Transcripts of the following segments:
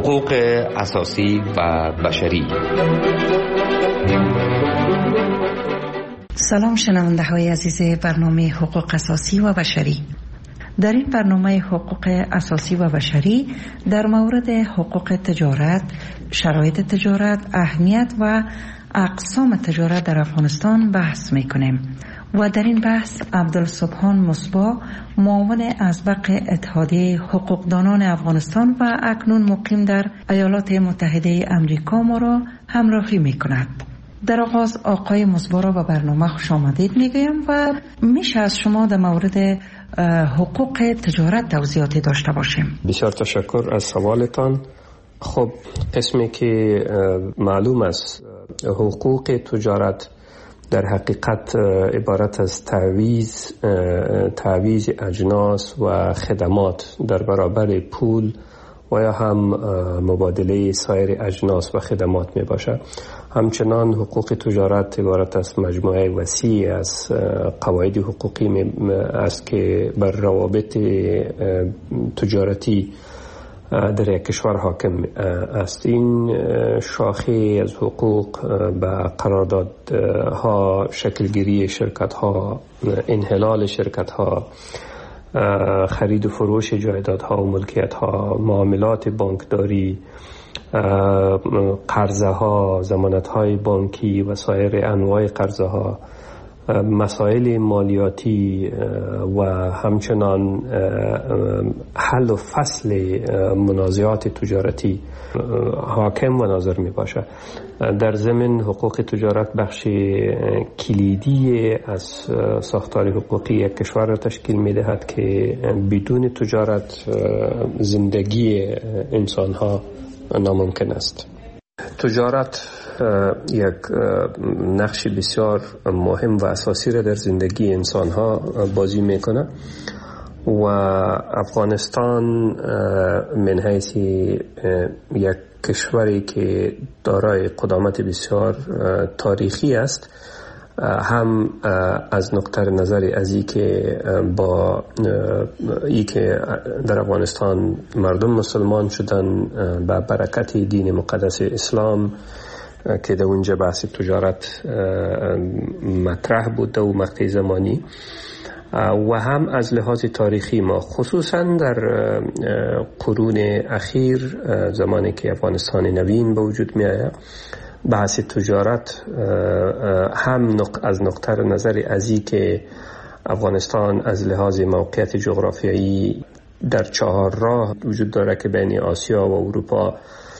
حقوق اساسی و بشری. سلام شنونده های عزیز برنامه حقوق اساسی و بشری. در این برنامه حقوق اساسی و بشری در مورد حقوق تجارت، شرایط تجارت، اهمیت و اقسام تجارت در افغانستان بحث میکنیم و در این بحث عبدالسبحان مصباح، معاون اسبق اتحادیه حقوقدانان افغانستان و اکنون مقیم در ایالات متحده امریکا ما را همراهی میکند. در آغاز آقای مصباح را به برنامه خوش آمدید میگویم و میشه از شما در مورد حقوق تجارت توضیحاتی داشته باشیم. بسیار تشکر از سوالتان. خب قسمی که معلوم است حقوق تجارت در حقیقت عبارت از تعویض اجناس و خدمات در برابر پول و یا هم مبادله سایر اجناس و خدمات می باشد. همچنان حقوق تجارت عبارت از مجموعه وسیع از قواعد حقوقی است که بر روابط تجارتی در یک کشور حاکم است. این شاخه از حقوق به قراردادها، شکلگیری شرکت‌ها، انحلال شرکت‌ها، خرید و فروش جایدادها و ملکیت‌ها، معاملات بانکداری، قرضه‌ها، ضمانت‌های بانکی و سایر انواع قرضه‌ها، مسائل مالیاتی و همچنان حل و فصل منازعات تجارتی حاکم و ناظر می باشد. در ضمن حقوق تجارت بخش کلیدی از ساختار حقوقی یک کشور را تشکیل می دهد که بدون تجارت زندگی انسان ها ناممکن است. تجارت یک نقش بسیار مهم و اساسی را در زندگی انسان ها بازی میکنه و افغانستان من حیث یک کشوری که دارای قدامت بسیار تاریخی است، هم از نقطه نظر از ای که با ای که در افغانستان مردم مسلمان شدن با برکت دین مقدس اسلام که در اونجا بحث تجارت مطرح بود و مقطع زمانی، و هم از لحاظ تاریخی ما خصوصا در قرون اخیر زمانی که افغانستان نوین به وجود می آید، بحث تجارت هم از نقطه نظر ازی که افغانستان از لحاظ موقعیت جغرافیایی در 4 راه وجود داره که بین آسیا و اروپا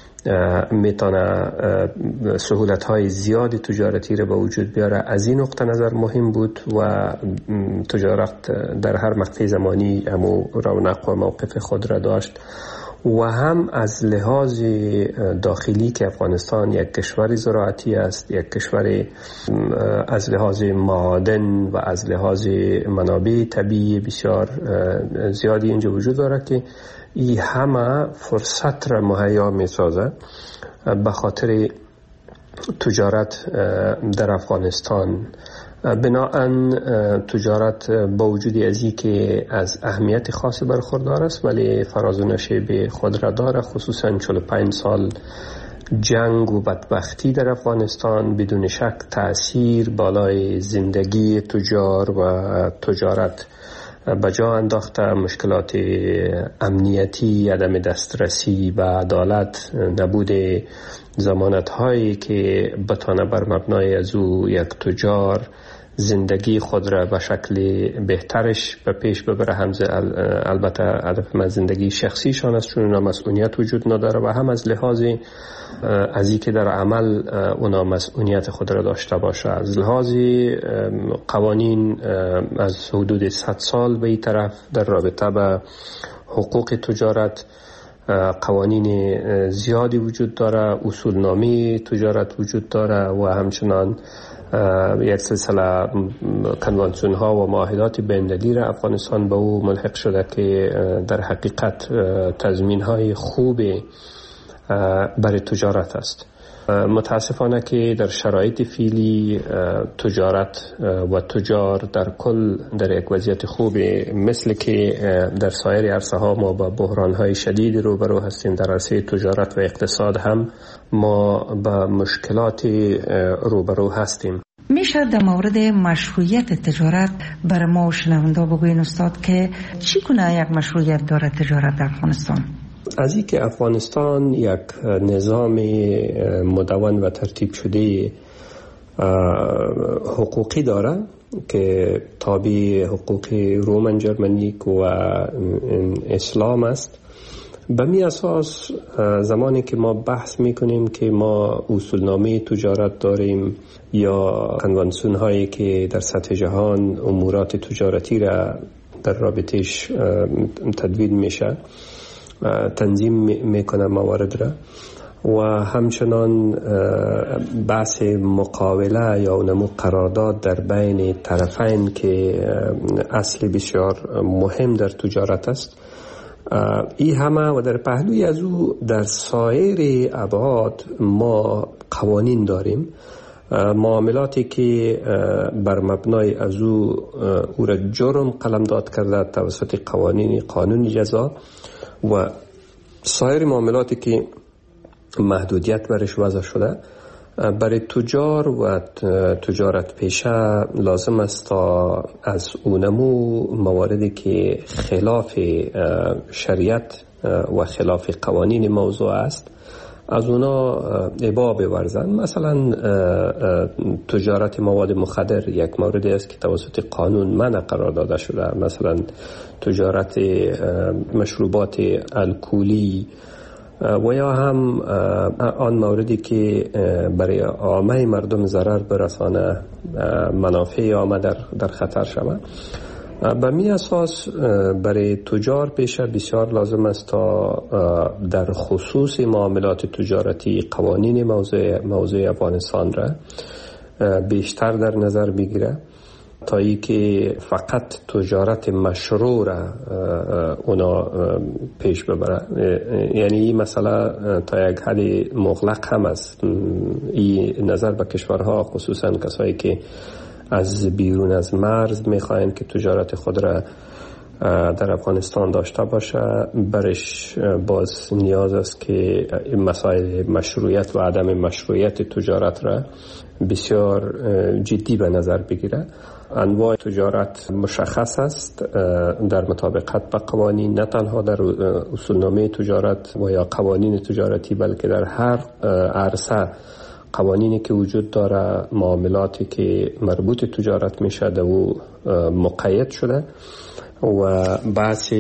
میتونه سهولت‌های زیاد تجارتی را به وجود بیاره. از این نقطه نظر مهم بود و تجارت در هر مقطع زمانی همو رونق و موقف خود را داشت، و هم از لحاظ داخلی که افغانستان یک کشور زراعتی است، یک کشور از لحاظ معادن و از لحاظ منابع طبیعی بسیار زیادی اینجا وجود داره که این همه فرصت را مهیا می سازه به خاطر تجارت در افغانستان. بناهن تجارت با وجود ازی که از اهمیت خاصی برخوردار است ولی فراز و نشیب خود را داره، خصوصا 45 سال جنگ و بدبختی در افغانستان بدون شک تأثیر بالای زندگی تجار و تجارت بجا انداخته. مشکلات امنیتی، عدم دسترسی به عدالت، نبود ضمانت هایی که بتانه بر مبنای از او یک تجار زندگی خود را به شکل بهترش به پیش ببره. هم البته هدف من زندگی شخصیشان است چون اونا مسئولیت وجود نداره، و هم از لحاظ از این که در عمل اونا مسئولیت خود را داشته باشه. از لحاظ قوانین از حدود 100 سال به این طرف در رابطه به حقوق تجارت قوانین زیادی وجود داره، اصولنامه تجارت وجود داره و همچنان یک سلسله کنوانسیون ها و معاهدات بین‌المللی را افغانستان به او ملحق شده که در حقیقت تضمین های خوب برای تجارت است. متاسفانه که در شرایط فعلی تجارت و تجار در کل در یک وضعیت خوبی، مثل که در سایر عرصه ها ما با بحران های شدید روبرو هستیم. در عرصه تجارت و اقتصاد هم ما با مشکلات روبرو هستیم. میشه در مورد مشروعیت تجارت برای ما و شنونده بگوین استاد که چگونه یک مشروعیت داره تجارت در افغانستان؟ از این که افغانستان یک نظام مدون و ترتیب شده حقوقی داره که تابع حقوق رومن جرمنیک و اسلام است. به می اساس زمانی که ما بحث میکنیم که ما اصولنامه تجارت داریم یا کنوانسیون هایی که در سطح جهان امورات تجارتی را در رابطش تدوین میشه، تنظیم میکنه موارد را، و همچنان بحث مقاوله یا اونمو قرارداد در بین طرفین که اصل بسیار مهم در تجارت است. این همه و در پهلوی از او در سایر ابعاد ما قوانین داریم، معاملاتی که بر مبنای از او را جرم قلمداد کرده توسط قانون جزا، و سایر معاملاتی که محدودیت برش وضع شده. برای تجار و تجارت پیشه لازم است تا از اونمو مواردی که خلاف شریعت و خلاف قوانین موضوع است از اونا ابا بورزن. مثلا تجارت مواد مخدر یک موردی است که توسط قانون منع قرار داده شده. مثلا تجارت مشروبات الکلی و یا هم آن موردی که برای عامه مردم ضرر برسانه، منافع عامه در خطر شود. به می اساس برای تجار پیشه بسیار لازم است تا در خصوص معاملات تجارتی قوانین موضوع افغانستان را بیشتر در نظر بگیره تا ای که فقط تجارت مشروع را اونا پیش ببره. یعنی این مسئله تا یک حد مغلق هم است. این نظر به کشورها، خصوصا کسایی که از بیرون از مرز میخواین که تجارت خود را در افغانستان داشته باشه، برش باز نیاز است که مسائل مشروعیت و عدم مشروعیت تجارت را بسیار جدی به نظر بگیره. انواع تجارت مشخص است در مطابقت با قوانین، نه تنها در اصولنامه تجارت و یا قوانین تجارتی، بلکه در هر عرصه قوانینی که وجود داره، معاملاتی که مربوط تجارت میشه در او مقید شده و بحث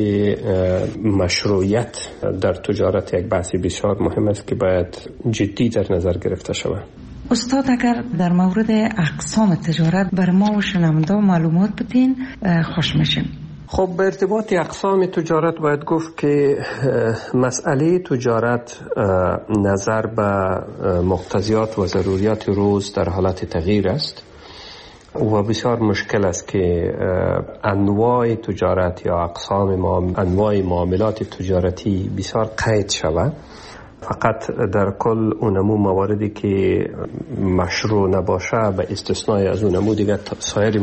مشروعیت در تجارت یک بحث بسیار مهم است که باید جدی در نظر گرفته شود. استاد اگر در مورد اقسام تجارت بر ما و شنونده معلومات بدین خوش میشیم. خب به ارتباط اقسام تجارت باید گفت که مسئله تجارت نظر به مقتضیات و ضروریات روز در حالت تغییر است و بسیار مشکل است که انواع تجارت یا اقسام انواع معاملات تجارتی بسیار قید شود. فقط در کل اونمو مواردی که مشروع نباشه به استثنای از اونمو دیگه سایر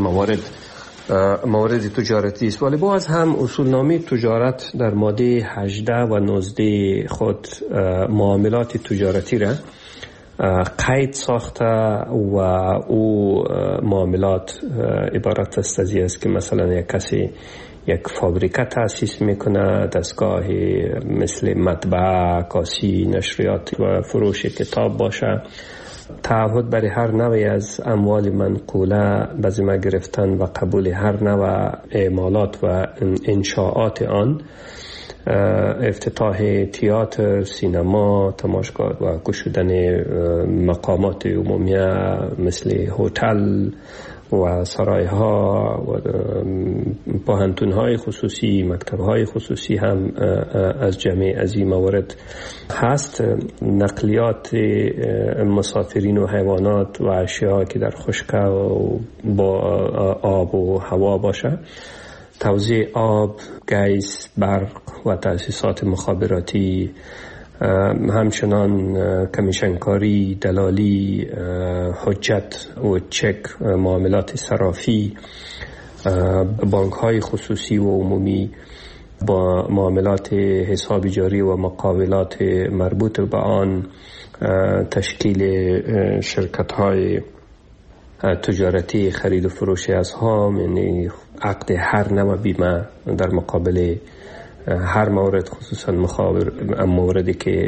موارد تجارتی است. ولی باز هم اصولنامه تجارت در ماده 18 و 19 خود معاملات تجارتی را قید ساخته و او معاملات عبارت است که مثلا یک کسی یک فابریکه تأسیس میکنه، دستگاه مثل مطبعه، کاسی، نشریات و فروش کتاب باشه، تعهد برای هر نوعی از اموال منقوله به ذمه گرفتن و قبول هر نوع اعمالات و انشاءات آن، افتتاح تئاتر، سینما، تماشاگاه و گشودن مقامات عمومیه مثل هتل و سرایها و پوهنتون‌های خصوصی، مکتب‌های خصوصی هم از جمع از این موارد هست. نقلیات مسافرین و حیوانات و اشیاء که در خشکی و با آب و هوا باشه، توزیع آب، گیس، برق و تأسیسات مخابراتی، همچنان کمیشنکاری، دلالی، حجت و چک، معاملات صرافی، بانک های خصوصی و عمومی، با معاملات حساب جاری و مقاولات مربوط به آن، تشکیل شرکت های تجارتی خرید و فروش اسهام، یعنی عقد هر نوع بیمه در مقابل هر مورد، خصوصا موردی که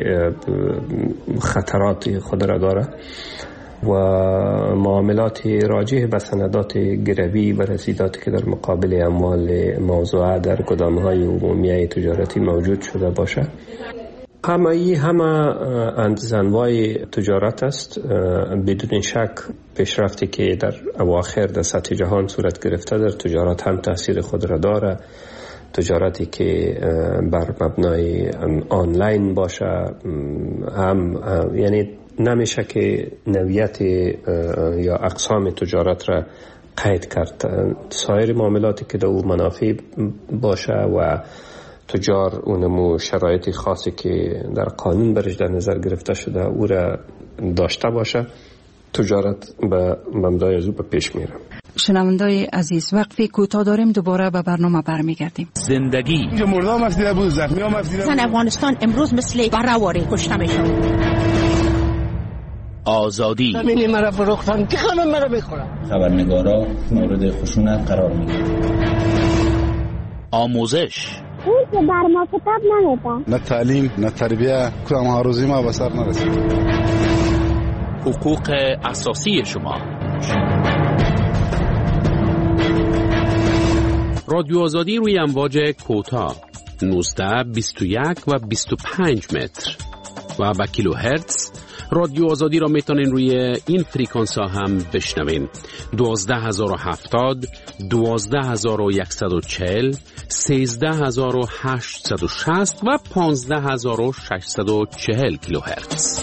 خطرات خود را داره، و معاملات راجع به سندات گروی و رسیداتی که در مقابل اموال موضوعه در گدام‌های عمومی تجارتی موجود شده باشه. همه انواع تجارت است. بدون شک پیشرفتی که در اواخر در سطح جهان صورت گرفته در تجارت هم تاثیر خود را داره. تجارتی که بر مبنای آنلاین باشه هم یعنی نمیشه که نوعیت یا اقسام تجارت را قید کرد. سایر معاملاتی که در او منافع باشه و تجار اونمو شرایط خاصی که در قانون برش در نظر گرفته شده او را داشته باشه، تجارت به مبنای از او به پیش میره. شنوندای عزیز، وقفی کوتاه داریم، دوباره به برنامه برمیگردیم. زندگی مردم مفدیده بود، زخمی ها مفدیده بود. افغانستان امروز مثل برهواری کشته میشون. آزادی زمینی مرا فروختن، که خانم مرا بخورم. خبرنگارا مورد خشونت قرار میگیرن. آموزش اون که بر ما کتاب نمیده. نه تعلیم، نه تربیه، کدام هاروزی ما به سر نرسید. حقوق اساسی شما. رادیو آزادی روی امواج کوتاه 19، 21 و 25 متر و با کیلو هرتز. رادیو آزادی را میتونین روی این فریکانس ها هم بشنوین: 12070، 12140، 13860 و 15640 کیلو هرتز.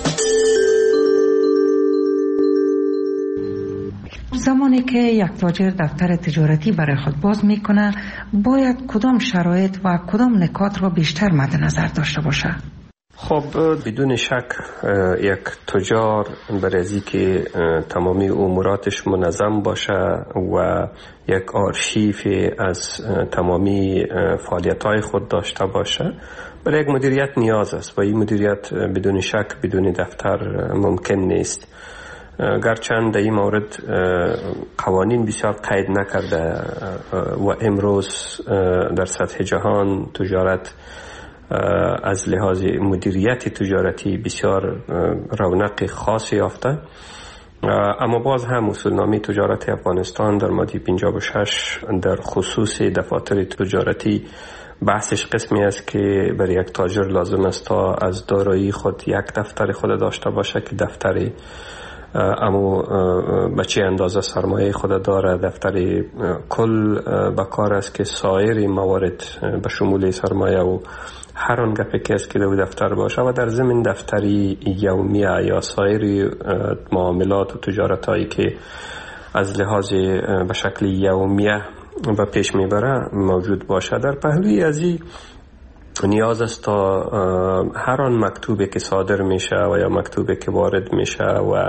زمانی که یک تاجر دفتر تجارتی برای خود باز میکنه، باید کدام شرایط و کدام نکات را بیشتر مد نظر داشته باشه؟ خب بدون شک یک تجار برای از که تمامی اموراتش منظم باشه و یک آرشیف از تمامی فعالیت‌های خود داشته باشه، برای یک مدیریت نیاز است و این مدیریت بدون شک بدون دفتر ممکن نیست. گرچند در این مورد قوانین بسیار قید نکرده و امروز در سطح جهان تجارت از لحاظ مدیریت تجارتی بسیار رونق خاصی یافته، اما باز هم اصولنامه تجارت افغانستان در ماده 56 در خصوص دفاتر تجارتی بحثش قسمی است که برای یک تاجر لازم است تا از دارایی خود یک دفتر خود داشته باشه که دفتر اما به چه اندازه سرمایه خود داره، دفتر کل بکار است که سایر موارد به شمول سرمایه و هر آن گپی که است که در دفتر باشه و در ضمن دفتری یومیه یا سایر معاملات و تجارت هایی که از لحاظ به شکل یومیه به پیش میبره موجود باشه. در پهلوی از این نیاز است تا هر آن مکتوبی که صادر میشه و یا مکتوبی که وارد میشه و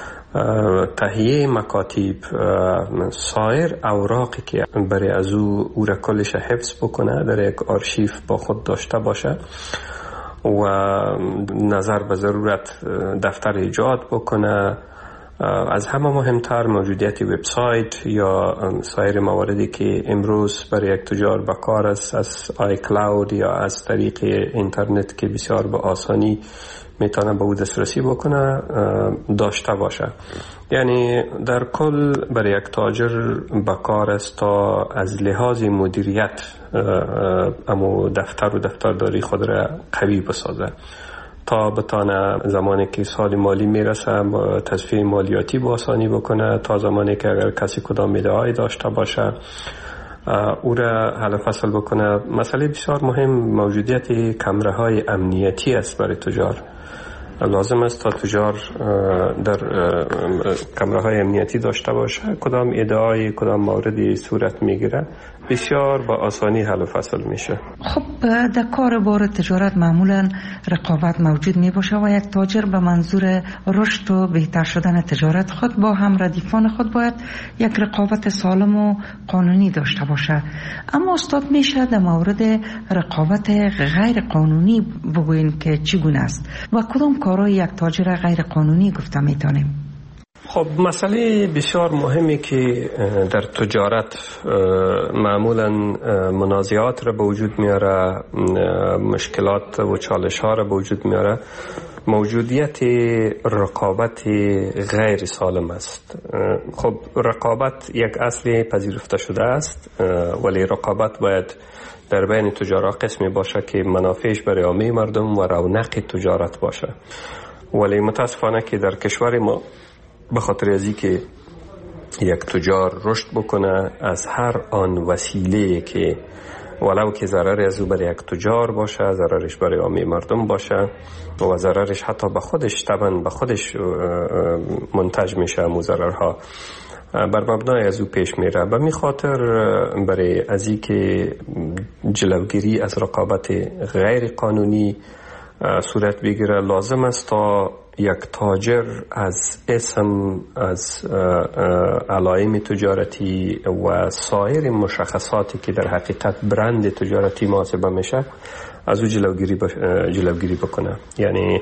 تهیه مکاتب سایر اوراقی که برای از او را کلش حفظ بکنه در یک آرشیف با خود داشته باشه و نظر به ضرورت دفتر ایجاد بکنه. از همه مهمتر موجودیت وبسایت یا سایر مواردی که امروز برای یک تجار بکار است از آی کلاود یا از طریق اینترنت که بسیار به آسانی میتونه به او دسترسی بکنه داشته باشه. یعنی در کل برای یک تاجر بکار است تا از لحاظ مدیریت اما دفتر و دفترداری خود را قوی بسازه تا بتانه زمانی که سال مالی میرسه تصفیه مالیاتی با آسانی بکنه، تا زمانی که اگر کسی کدام میده‌ای داشته باشه او را حل فصل بکنه. مسئله بسیار مهم موجودیت کمره‌های امنیتی است برای تجار. لازم است تا تجار در کمره‌های امنیتی داشته باشه. کدام ادعای کدام موردی صورت میگیره بسیار با آسانی حل و فصل میشه. خب در کار بار تجارت معمولا رقابت موجود می باشه و یک تاجر به منظور رشد و بهتر شدن تجارت خود با هم ردیفان خود باید یک رقابت سالم و قانونی داشته باشه. اما استاد میشه در مورد رقابت غیر قانونی بگوین که چگونه است و کدام کارهای یک تاجر غیر قانونی گفته میتونیم؟ خب مسئله بسیار مهمی که در تجارت معمولا منازعات را به وجود میاره، مشکلات و چالش ها را به وجود میاره، موجودیت رقابت غیر سالم است. خب رقابت یک اصل پذیرفته شده است، ولی رقابت باید در بین تجارا قسمی باشه که منافعش برای عامه مردم و رونق تجارت باشه. ولی متاسفانه که در کشور ما به خاطر ازی که یک تجار رشد بکنه از هر آن وسیله که ولو که ضرر از او برای یک تجار باشه، ضررش برای عامه مردم باشه و ضررش حتی به خودش طبعا به خودش منتج میشه، مو ضررها بر مبنای از او پیش میره. به می خاطر برای ازی که جلوگیری از رقابت غیر قانونی صورت بگیره، لازم است تا یک تاجر از اسم، از علائم تجارتی و سایر مشخصاتی که در حقیقت برند تجارتی محاسبه میشه از او جلوگیری بکنه. یعنی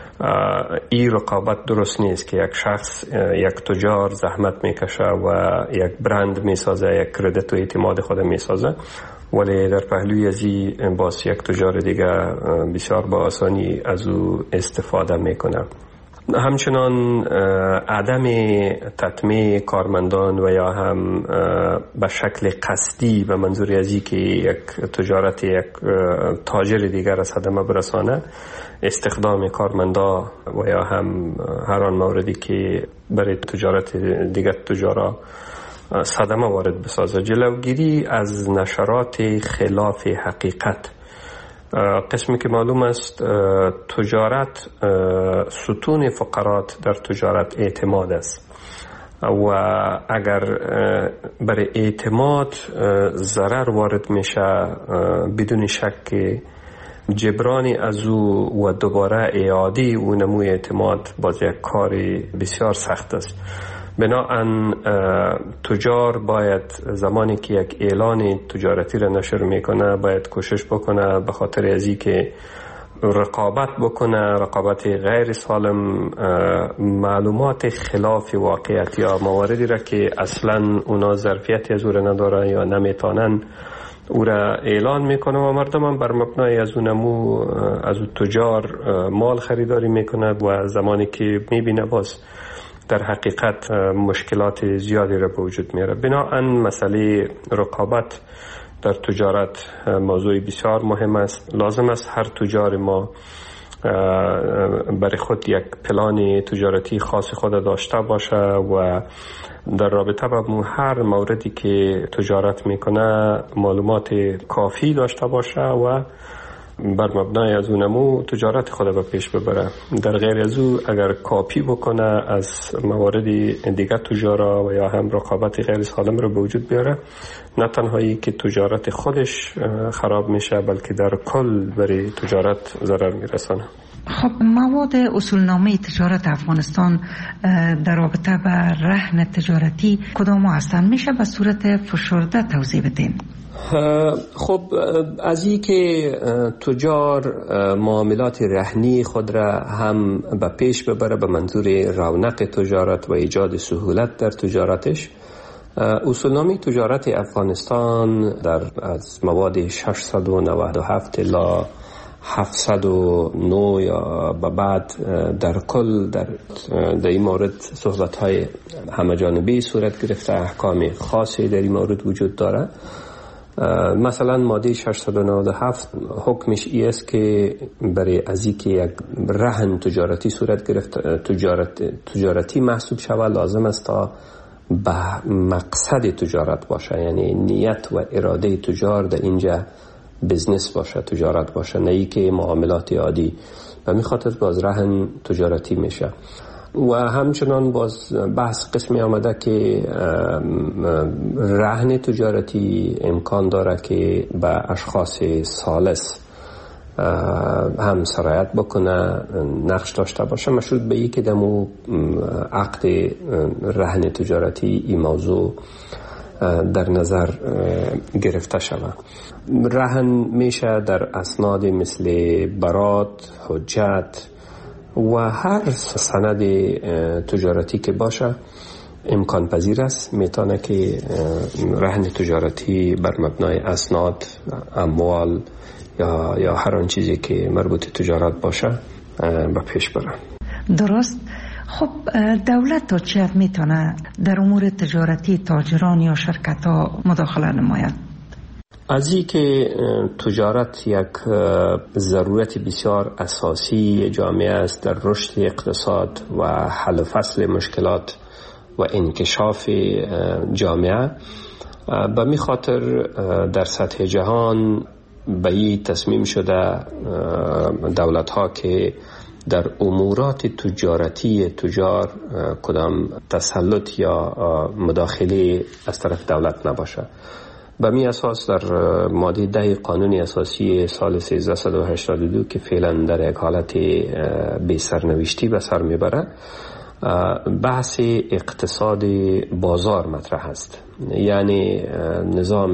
این رقابت درست نیست که یک شخص، یک تجار زحمت میکشه و یک برند میسازه، یک کردیت و اعتماد خود میسازه، ولی در پهلوی ازی باز یک تجار دیگه بسیار با آسانی از او استفاده میکنه. همچنان عدم تطمیع کارمندان و یا هم به شکل قصدی به منظور ازی که یک تجارت یک تاجر دیگر از صدمه برسانه، استخدام کارمندا و یا هم هر آن موردی که برای تجارت دیگر تجارا صدمه وارد بسازه. جلوگیری از نشرات خلاف حقیقت. قسمی که معلوم است تجارت، ستون فقرات در تجارت اعتماد است و اگر برای اعتماد ضرر وارد میشه بدون شک جبرانی از او و دوباره اعاده او نموی اعتماد باز یک کاری بسیار سخت است. بنابراین تجار باید زمانی که یک اعلان تجارتی را نشر میکنه باید کوشش بکنه به خاطر ازی که رقابت بکنه، رقابت غیر سالم، معلومات خلاف واقعیت یا مواردی را که اصلا اونا ظرفیتی از او را نداره یا نمیتونن او را اعلان میکنه و مردم هم بر مبنای از اون نمو از اون تجار مال خریداری میکنه و زمانی که میبینه باز در حقیقت مشکلات زیادی را به وجود میاره. بنابراین مسئله رقابت در تجارت موضوع بسیار مهم است. لازم است هر تجار ما برای خود یک پلان تجارتی خاص خود داشته باشه و در رابطه با هر موردی که تجارت میکنه معلومات کافی داشته باشه و بر مبنای از اونمو تجارت خود به پیش ببره. در غیر از او اگر کاپی بکنه از موارد دیگر تجارا و یا هم رقابت غیر سالم رو به وجود بیاره، نه تنهایی که تجارت خودش خراب میشه بلکه در کل برای تجارت ضرر میرسانه. خب مواد اصولنامه تجارت افغانستان در رابطه با رهن تجارتی کدام هستند؟ میشه به صورت فشرده توضیح بدین؟ خب از این که تجار معاملات رهنی خود را هم به پیش ببره به منظور رونق تجارت و ایجاد سهولت در تجارتش، اصولنامه تجارت افغانستان از مواد 697 الی 709 یا به بعد در کل در این مورد صحبت‌های همه‌جانبه صورت گرفته، احکام خاصی در این مورد وجود داره. مثلا ماده 697 حکمش ای است که برای از اینکه یک رهن تجارتی صورت گرفت تجارتی محسوب شود لازم است تا به مقصد تجارت باشه، یعنی نیت و اراده تجار در اینجا بزنس باشه، تجارت باشه، نه ای که معاملات عادی. و می خاطر باز رهن تجارتی میشه. و همچنان باز بحث قسمی آمده که رهن تجارتی امکان داره که به اشخاص ثالث هم سرایت بکنه، نقش داشته باشه، مشروط به که دمو عقد رهن تجارتی این موضوع در نظر گرفته شود. رهن میشه در اسناد مثل برات، حجت و هر سند تجارتی که باشه امکان پذیر است. میتونه که رهن تجارتی بر مبنای اسناد، اموال یا هر آن چیزی که مربوط تجارت باشه به پیش بره. درست. خب دولت تا چه حد میتونه در امور تجارتی تاجران یا شرکت ها مداخله نماید؟ از این که تجارت یک ضرورت بسیار اساسی جامعه است در رشد اقتصاد و حل و فصل مشکلات و انکشاف جامعه، به می خاطر در سطح جهان به این تصمیم شده دولت ها که در امورات تجارتی تجار کدام تسلط یا مداخله از طرف دولت نباشه. به می اساس در ماده 10 قانون اساسی سال 1382 که فعلا در یک حالت بی سرنوشتی به سر میبره، بحث اقتصاد بازار مطرح است. یعنی نظام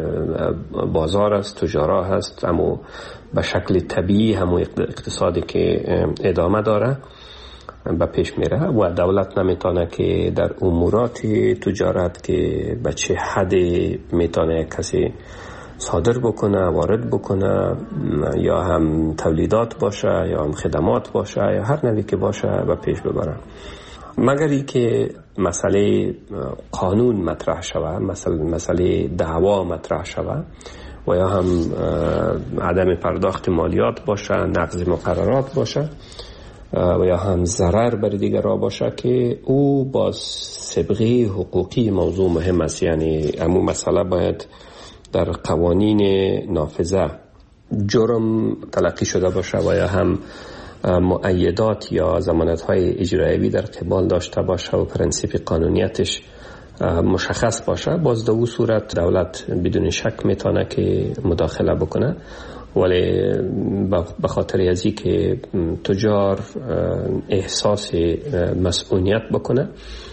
بازار است، تجارت هست، اما به شکل طبیعی همون اقتصادی که ادامه داره به پیش میره و دولت نمیتونه که در امورات تجارت که به چه حد میتونه کسی صادر بکنه، وارد بکنه، یا هم تولیدات باشه یا هم خدمات باشه یا هر نوعی که باشه به پیش ببره، مگر ای که مسئله قانون مطرح شود، مسئله دعوا مطرح شود و یا هم عدم پرداخت مالیات باشه، نقض مقررات باشه و یا هم ضرر بر دیگران باشه که او باز سابقه حقوقی موضوع مهم است. یعنی همون مسئله باید در قوانین نافذه جرم تلقی شده باشه و یا هم مؤیدات یا ضمانت‌های اجرایی در قبال داشته باشه و پرنسیپ قانونیتش مشخص باشه. باز در اون صورت دولت بدون شک میتونه که مداخله بکنه، ولی به خاطر ازی که تجار احساس مسئولیت بکنه،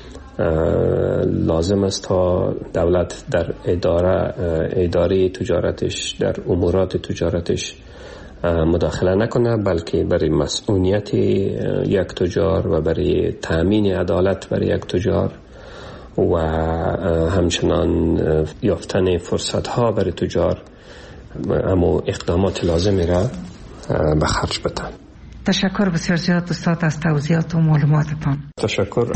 لازم است تا دولت در اداره تجارتش، در امورات تجارتش مداخله نکنه، بلکه برای مسئولیت یک تجار و برای تأمین عدالت برای یک تجار و همچنان یافتن فرصت ها برای تجار اما اقدامات لازمی را به خرج بدن. تشکر بسیار زیاد استاد از توضیحات و معلوماتتان. تشکر.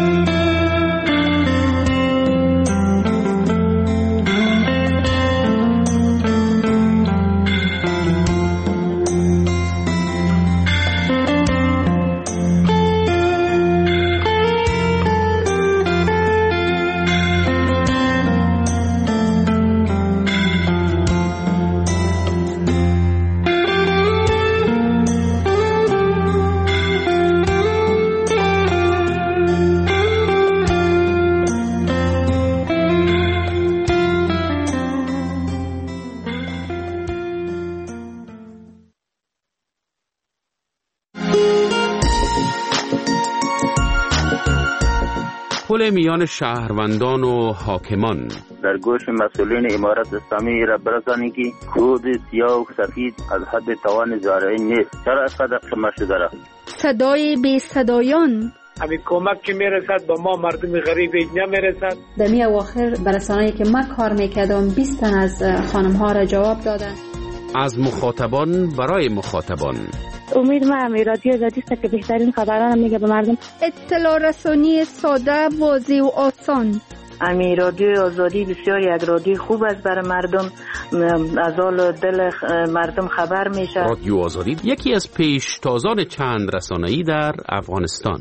پل میان شهروندان و حاکمان. در گوش مسئولین امارت اسلامی را برسانی که کود سیاه و سفید از حد توان زارعین نیست. چرا اسقدر قمه شده را؟ صدای بی صدایان. همین کمک که میرسد با ما مردم غریب نمیرسد. دمی اواخر برسانه‌ای که من کار میکردم 20 تن از خانم ها را جواب دادن. از مخاطبان برای مخاطبان. امید ما رادیو آزادی است که بهترین خبران میگه به مردم. اطلاع رسانی ساده، واضح و آسان. رادیو آزادی بسیار یک رادیو خوب است برای مردم، از حال دل مردم خبر میشه. رادیو آزادی یکی از پیشتازان چند رسانه‌ای در افغانستان.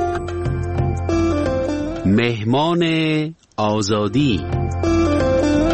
مهمان آزادی.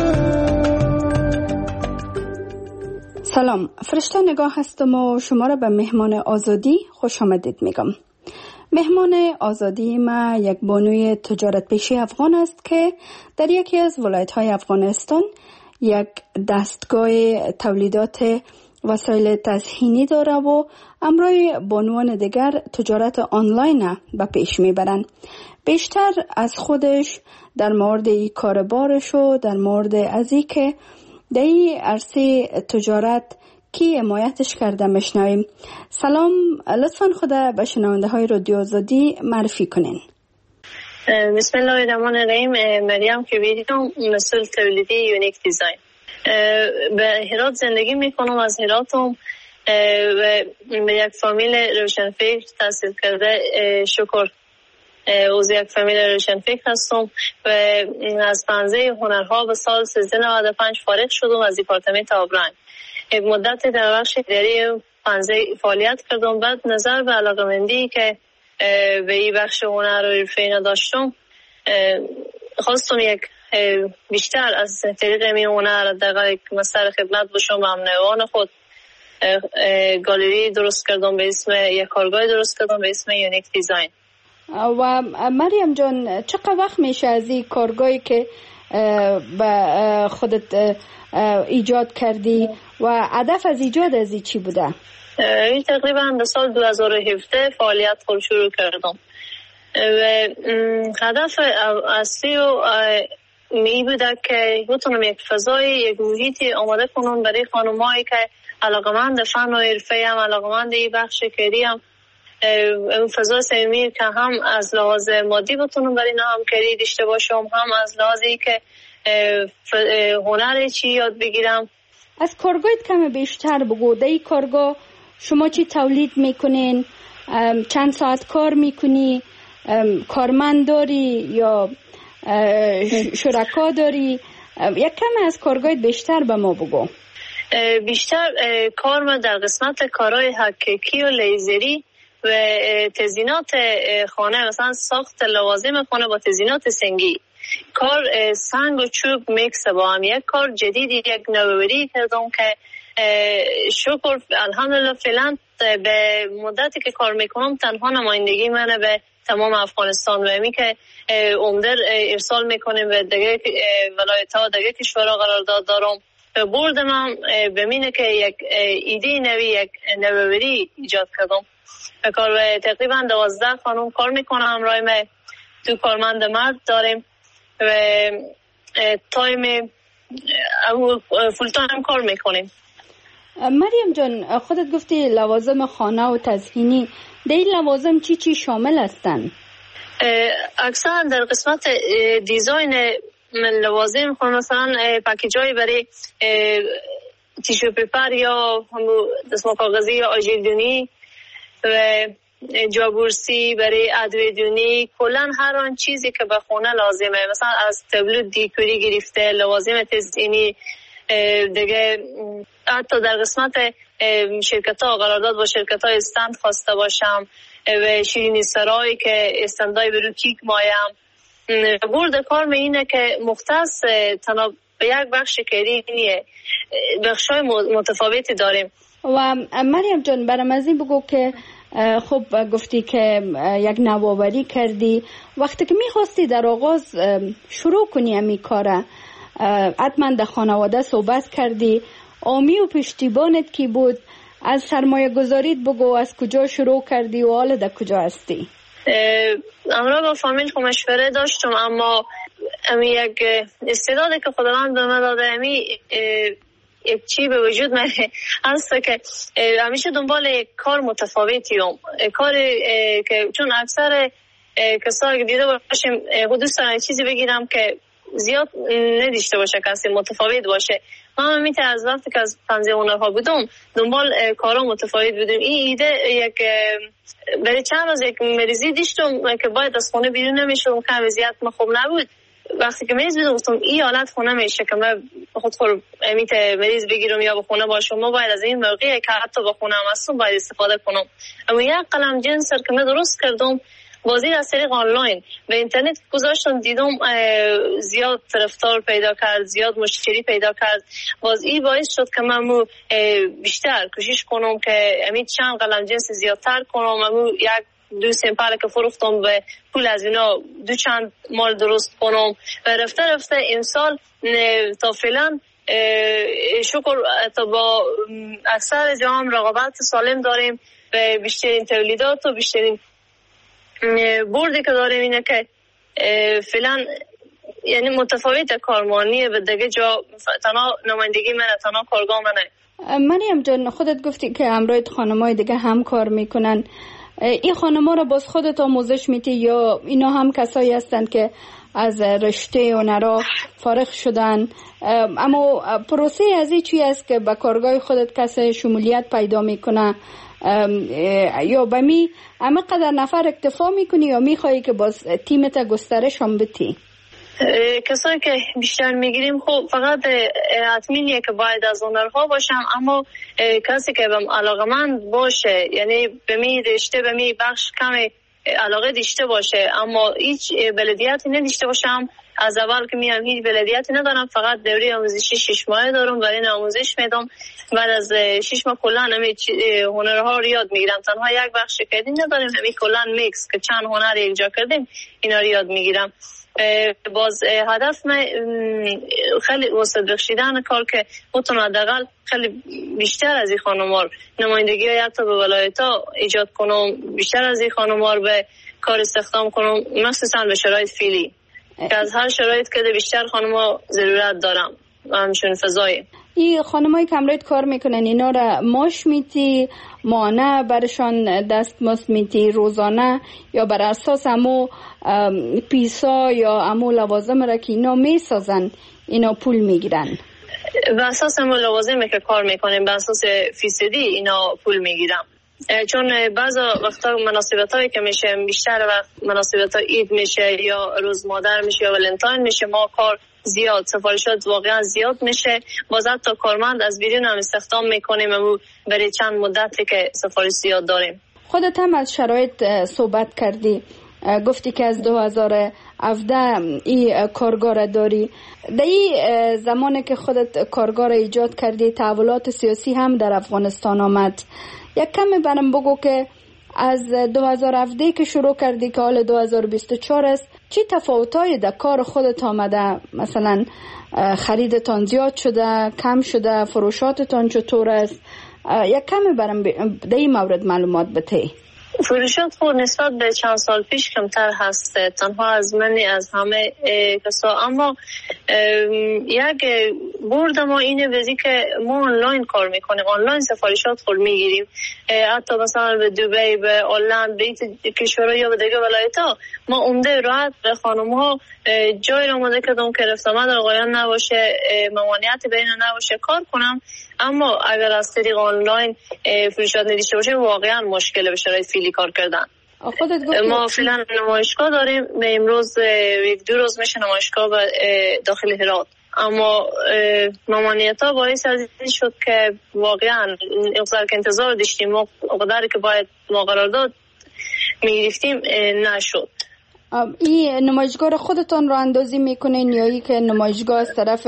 سلام، فرشته نگاه هستم و شما را به مهمان آزادی خوش آمدید میگم. مهمان آزادی ما یک بانوی تجارت پیشه افغان است که در یکی از ولایت‌های افغانستان یک دستگاه تولیدات وسایل تزئینی داره و همراه بانوان دیگر تجارت آنلاین به پیش میبرند. بیشتر از خودش در مورد این کاربارش و در مورد از این که در این عرصه تجارت کی حمایتش کرده میشنویم. سلام، لطفاً خدا به شنونده های رادیو آزادی معرفی کنین. بسم الله الرحمن الرحیم. مریم کبیریم، مسئول تولیدی یونیک دیزاین. به هرات زندگی میکنم. از هراتم و یک فامیل روشنفکر تحصیل کرده. شکر عضو یک فامیل روشنفکر هستم و از پنزه هنرها به سال 1395 فارغ شدم از دیپارتمنت آبرنگ. یک مدت در بخش اداری پنزه فعالیت کردم. بعد نظر به علاقه‌مندی که به این بخش هنر و حرفه‌ای نداشتم، خواستم یک بیشتر از طریق این هنر در یک مستر خدمت باشم. هم نوان خود گالری درست کردم به اسم، یک کارگاه درست کردم به اسم یونیک دیزاین. و مریم جان، چقدر وقت میشه از این کارگاهی که به خودت ایجاد کردی و هدف از ایجاد از این چی بوده؟ این تقریبا در سال 2017 فعالیت خود شروع کردم و هدف اصلی و می بوده که بتونم یک فضای، یک محیطی آماده کنم برای خانم‌هایی که علاقه‌مند فن و حرفه هم، علاقه‌مند این بخش کاری هم، اون فضای صمیمی که هم از لحاظ مادی بتونم برای اینا همکاری داشته باشم، هم از لحاظی که هنر چی یاد بگیرم. از کارگاهت کم بیشتر بگو. در این کارگاه شما چی تولید میکنین؟ چند ساعت کار میکنی؟ کارمند داری یا شرکا داری؟ یک کم از کارگاهت بیشتر به ما بگو. بیشتر کار ما در قسمت کارهای حقیقی و لیزری و تزیینات خانه، مثلا ساخت لوازم خانه با تزیینات سنگی. کار سنگ و چوب میکس با هم. یک کار جدیدی، یک نوآوری کردم که شکر الحمدلله فعلا به مدتی که کار میکنم تنها نمایندگی منه به تمام افغانستان و همی که عمدر ارسال میکنیم و دیگه ولایت ها، دیگه کشورها قرارداد دارم. برد من بمینه که یک ایده نوی، یک نوآوری ایجاد کردم. کار تقریبا 12 خانم کار میکنه همراه ما. 2 کارمند مرد داریم و تایم فول تایم کار میکنیم. مریم جان، خودت گفتی لوازم خانه و تزئینی. در این لوازم چی شامل هستن؟ اکثر در قسمت دیزاین لوازم خانه، مثلا پکیجای برای تیشو پیپر یا دستمال کاغذی یا آژیردونی و جابورسی برای ادویه‌دونی، کلا هر آن چیزی که به خونه لازمه، مثلا از تابلو دیکوری گرفته، لوازم تزئینی دیگه. حتی در قسمت شرکت‌ها قرارداد با شرکت‌های استند خواسته باشم و شیرینی سرایی که استندای برو کیک مایم. برد کار می اینه که مختص تنها به یک بخش کاری نیه، بخشای متفاوتی داریم. و مریم جان، برام از این بگو که خب گفتی که یک نوآوری کردی. وقتی که میخواستی در آغاز شروع کنی امی کاره، حتما در خانواده صحبت کردی. آمی و پشتیبانت کی بود؟ از سرمایه گذاریت بگو، از کجا شروع کردی و حالا در کجا هستی؟ امرا با فامیل مشوره داشتم، اما امی یک استعدادی که خداوند به من داده، امی یک چی به وجود من هست که همیشه دنبال یک کار متفاوتیم. کاری که چون اکثر کسایی که دیده باشیم دوست دارن چیزی بگیرم که زیاد نداشته باشه، کسی متفاوت باشه. من میتونم از وقتی که از پنزه هنرها بودم دنبال کارا متفاوت بودم. این ایده یک برای چند روز یک مریضی داشتم که باید از خونه بیرون نمیشدم، که وضعیت من خوب نبود. وقتی که مریض بودم گفتم این حالت خونه میشه که من خود مریض بگیرم یا به خونه باشم. ما باید از این موقعی که حتی با خونه هم هستم باید استفاده کنم. اما یک قلم جنسر که من درست کردم بازی از طریق آنلاین به اینترنت گذاشتم، دیدم زیاد طرفدار پیدا کرد، زیاد مشتری پیدا کرد. باز این باعث شد که من بیشتر کوشش کنم که امید چند قلم جنس زیادتر کنم. یک دو سمپل که فروختم به پول از اینا دو چند مال درست کنم و رفته امسال تا فعلا شکر تا با اکثر جام رقابت سالم داریم و بیشترین تولیدات و بیشترین بردی که داریم اینه که فعلا یعنی متفاوت کارمانی به دیگه جا تنها نمایندگی من تنها کارگاه منه. مریم جان خودت گفتی که همراه خانمای دیگه هم کار میکنن، این خانم‌ها را باز خودت آموزش میدی یا اینا هم کسایی هستن که از رشته هنرها فارغ شدن؟ اما پروسه از این چی است که به کارگاه خودت کسی شمولیت پیدا میکنه یا به می همه قدر نفر اکتفا میکنی یا میخوایی که باز تیمت گسترش هم بدی؟ کسایی که بیشتر میگیریم خب فقط حتمیه که باید از هنرها باشم، اما کسی که بهم علاقه‌مند باشه، یعنی به می رشته به می بخش کمی علاقه داشته باشه اما هیچ بلدیتی نداشته باشم. از اول که میام هیچ بلدیتی ندارم، فقط دوره آموزشی 6 ماهه دارم، برای آموزش میدم. بعد از 6 ماه کلا همه هنرها رو یاد میگیرم. تنها یک بخش کردیم نداریم، همین کلا میکس که چند هنر یک جا کردیم اینا رو یاد میگیرم. باز هدف من خیلی وسط بخشیدن کار که بتونم حداقل خیلی بیشتر از این خانم‌ها نمایندگی های حتی به ولایت‌ها ایجاد کنم، بیشتر از این خانم‌ها به کار استخدام کنم، مخصوصا به شرایط فعلی که از هر شرایط که بیشتر خانم‌ها ضرورت دارم و همچنین فضایی. این خانمایی که همراهت کار میکنن اینا را ماش میتی، مانه برشان دستمزد میتی روزانه یا بر اساس همو پیسا یا همو لوازم را که اینا میسازن اینا پول میگیرن؟ بر اساس همو لوازمی که کار میکنیم بر اساس فیصدی اینا پول میگیرم، چون بعضا وقتا مناسبت هایی که میشه بیشتر وقت مناسبت ها عید میشه یا روز مادر میشه یا ولنتاین میشه، ما کار زیاد سفارشات واقعا زیاد میشه، باز حتی کارمند از بیرون هم استخدام میکنیم و برای چند مدتی که سفارش زیاد داریم. خودت هم از شرایط صحبت کردی، گفتی که از 2017 این کارگاه را داری. در این زمانی که خودت کارگاه را ایجاد کردی تحولات سیاسی هم در افغانستان آمد. یک کمی برام بگو که از 2017 که شروع کردی که حال 2024 است چی تفاوت‌های در کار خودت آمده؟ مثلا خریدتان زیاد شده، کم شده، فروشاتتان چطور است؟ یک کمی برام در این مورد معلومات بده. فروشات خود نسبت به چند سال پیش کمتر هست، تنها از منی از همه کسا، اما یک برد ما اینه وزی که ما آنلاین کار میکنیم، آنلاین سفارشات خود میگیریم، حتی مثلا به دبی، به هلند، به کشورها یا به دیگه ولایت‌ها ما عمده راحت به خانم‌ها جای را آماده کردم که رفت آمد آقایان نباشه، ممانعت بین نباشه کار کنم. اما اگر از طریق آنلاین فروشات نداشته باشه واقعا مشکل به شرایط فعلی کار کردن. ما فعلا نمایشگاه داریم، به امروز یک دو روز میشه نمایشگاه داخل هرات، اما ممانعت ها باعث از این شد که واقعا اقدار که انتظار داشتیم ما قدری که باید ما قرارداد میگرفتیم نشد. این نمایشگاه خودتان رو اندازی میکنین یا ای که نمایشگاه از طرف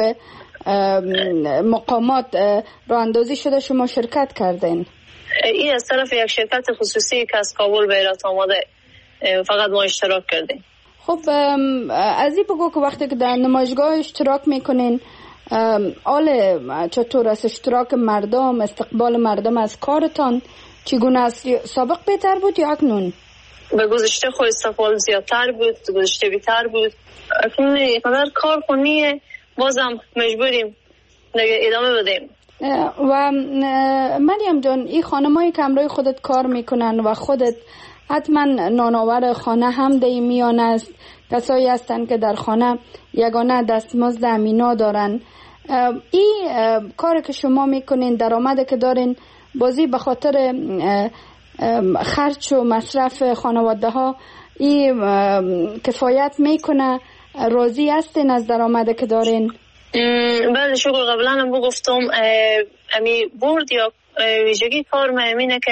مقامات رو اندازی شده شما شرکت کردین؟ این از طرف یک شرکت خصوصی که از کابل به هرات آمده، فقط ما اشتراک کردیم. خب از این بگو که وقتی که در نمایشگاه اشتراک میکنین حال چطور است؟ اشتراک مردم، استقبال مردم از کارتان چگونه است؟ سابق بهتر بود یا اکنون؟ به گذشته خود استقبال زیادتر بود، گذشته بیتر بود. اکنون یکمدر کار کنیه بازم مجبوریم ادامه بدیم. و مریم جان این خانمایی که همراه خودت کار میکنن و خودت حتما نانآور خانه هم در این میان است، کسایی هستن که در خانه یگانه دستمزد امینا دارن، این کاری که شما میکنین درآمدی که دارین بازی به خاطر خرج و مصرف خانواده ها این کفایت میکنه؟ راضی هستین از درآمدی که دارین؟ بله شکر. قبلا هم گفتم امی برد یا ویژگی کار من اینه که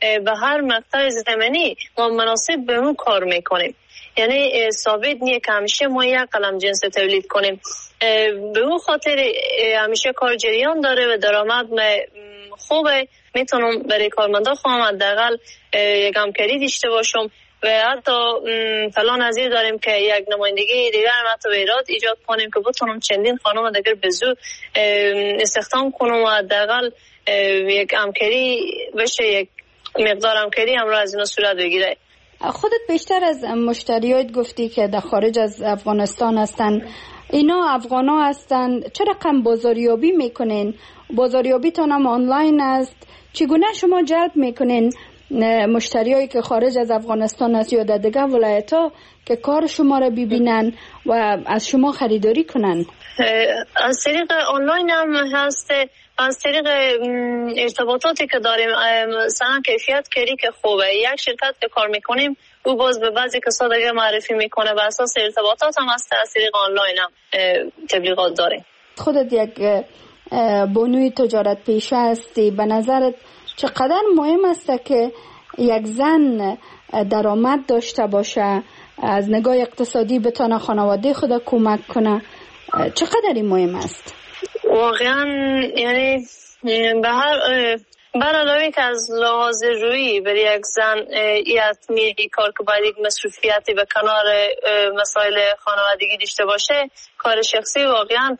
به هر مقطع زمانی ما مناسب به اون کار میکنیم. یعنی ثابت نیه که همیشه ما یک قلم جنس تولید کنیم. به اون خاطر همیشه کار جریان داره و درآمد خوبه. میتونم برای کارمندا خواهم حداقل یک همکاری داشته باشم و حتی فلان نظیر داریم که یک نمایندگی دیگر حتی ایراد ایجاد کنیم که بتونم چندین خانم دیگر به زود استخدام کنم و حداقل یک همکاری بشه، یک مقدار همکاری هم را از اینا صورت بگیره. خودت بیشتر از مشتریات گفتی که در خارج از افغانستان هستن، اینا افغانا هستن، چه رقم بازاریابی میکنین؟ بازاریابیتون هم آنلاین است. چگونه شما جلب میکنین مشتریایی که خارج از افغانستان است یا در دیگه ولایت ها که کار شما را ببینن و از شما خریداری کنن؟ از طریق آنلاین هم هست، از طریق ارتباطاتی که داریم. مثلا کیفیت کاری که خوبه، یک شرکت که کار میکنیم او باز به بعضی کسا دیگه معرفی میکنه و اساس ارتباطات هم هست. از طریق آنلاین هم تبلیغات داریم. خودت یک بانوی تجارت پیشه هستی، به نظرت چقدر مهم است که یک زن درآمد داشته باشه، از نگاه اقتصادی بتونه خانواده خود کمک کنه؟ چقدر این مهم است؟ واقعا یعنی به هر علاوه که از لحاظ رویی برای یک زن حتمی کار که باید یک مصروفیتی به کنار مسائل خانوادگی داشته باشه، کار شخصی واقعا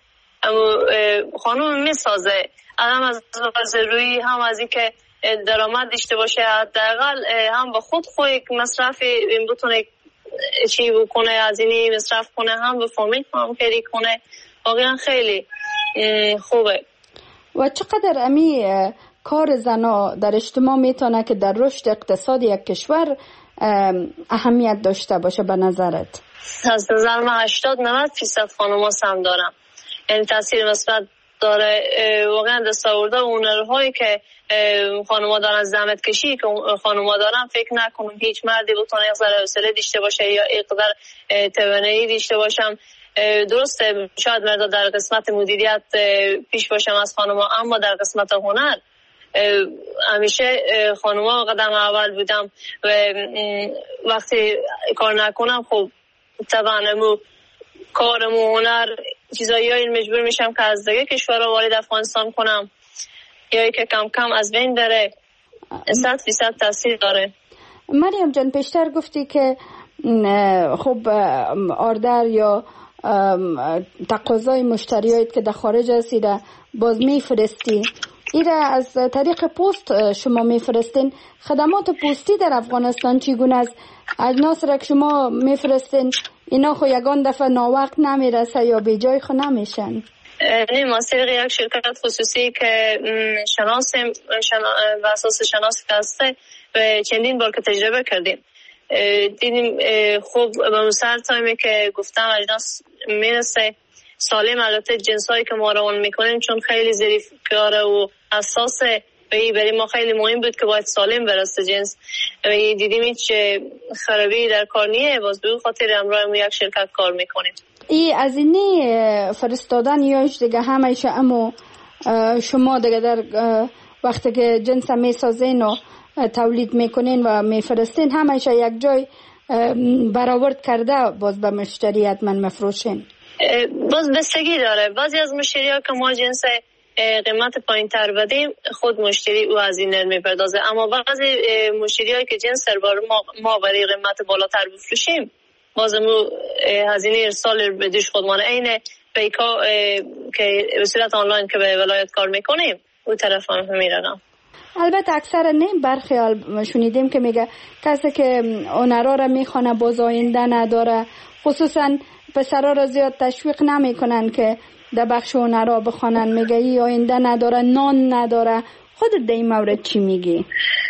خانم میسازه. هم از لحاظ رویی، هم از این که درآمد داشته باشه، حداقل هم به خود یک مصرف این بتونه چی بکنه، از اینی مصرف کنه، هم به فامیل همکاری کنه. واقعا خیلی خوبه. و چقدر امی کار زنا در اجتماع میتونه که در رشد اقتصاد یک کشور اهمیت داشته باشه به نظرت؟ از نظر من 80-90% خانوما سهم دارن، یعنی تاثیر مثبت داره. واقعا دستاورده و هنرهایی که خانوما دارن، زحمت کشی که خانوما دارن، فکر نکنم هیچ مردی بتونه اقدر حوصله داشته باشه یا اقدر توانایی داشته باشم. درسته شاید مردا در قسمت مدیریت پیش باشم از خانوما، اما در قسمت هنر همیشه خانوما قدم اول بودم و وقتی کار نکنم خب طبعا کارم و هنر چیزایی مجبور میشم که از دیگه کشورها وارد افغانستان کنم یا که کم کم از بین داره. 100% تاثیر داره. مریم جان پیشتر گفتی که خب آردر یا تقاضای مشتریات که در خارج هستی را باز میفرستی، ایره از طریق پست شما میفرستین. خدمات پستی در افغانستان چگونه است؟ اجناس را که شما میفرستین اینا خو یگان دفعه ناوقت نمیرسه یا به جای خو نمیشن؟ نه، ما طریق یک شرکت خصوصی که شناسیم و اساس شناسی که هسته و چندین بار که تجربه کردیم دیدیم خوب به مسر تایمی که گفتم اجناس میرسه سالم. البته جنسایی که ما روان میکنیم چون خیلی ظریف کاره و حساسه برای ما خیلی مهم بود که باید سالم برسه جنس. دیدیم هیچ خرابی در کار نیه، باز به خاطر امروز یک شرکت کار میکنیم. ای از اینی فرستادن یاش دیگه همیشه امو شما دیگه در وقتی که جنس میسازین و تولید میکنین و میفرستین همیشه یک جای برآورد کرده باز به مشتری حتما مفروشین؟ باز بستگی داره. بعضی از مشتری ها که ما جنس قیمت پایین تر بدیم خود مشتری او هزینه میپردازه، اما بعضی مشتری هایی که جنس ما برای قیمت بالاتر بفروشیم بازمو هزینه ارسال بدیش خودمانه. اینه بیکا که به صورت آنلاین که به ولایت کار میکنیم او طرف هم میرنم. البته اکثر نیم برخیال شنیدیم که میگه کسی که هنرها را میخونه باز آینده نداره، خصوصا پسرها را زیاد تشویق نمیکنن که در بخش هنرها بخونن، میگه ای آینده نداره، نان نداره. خودت در این مورد چی میگی؟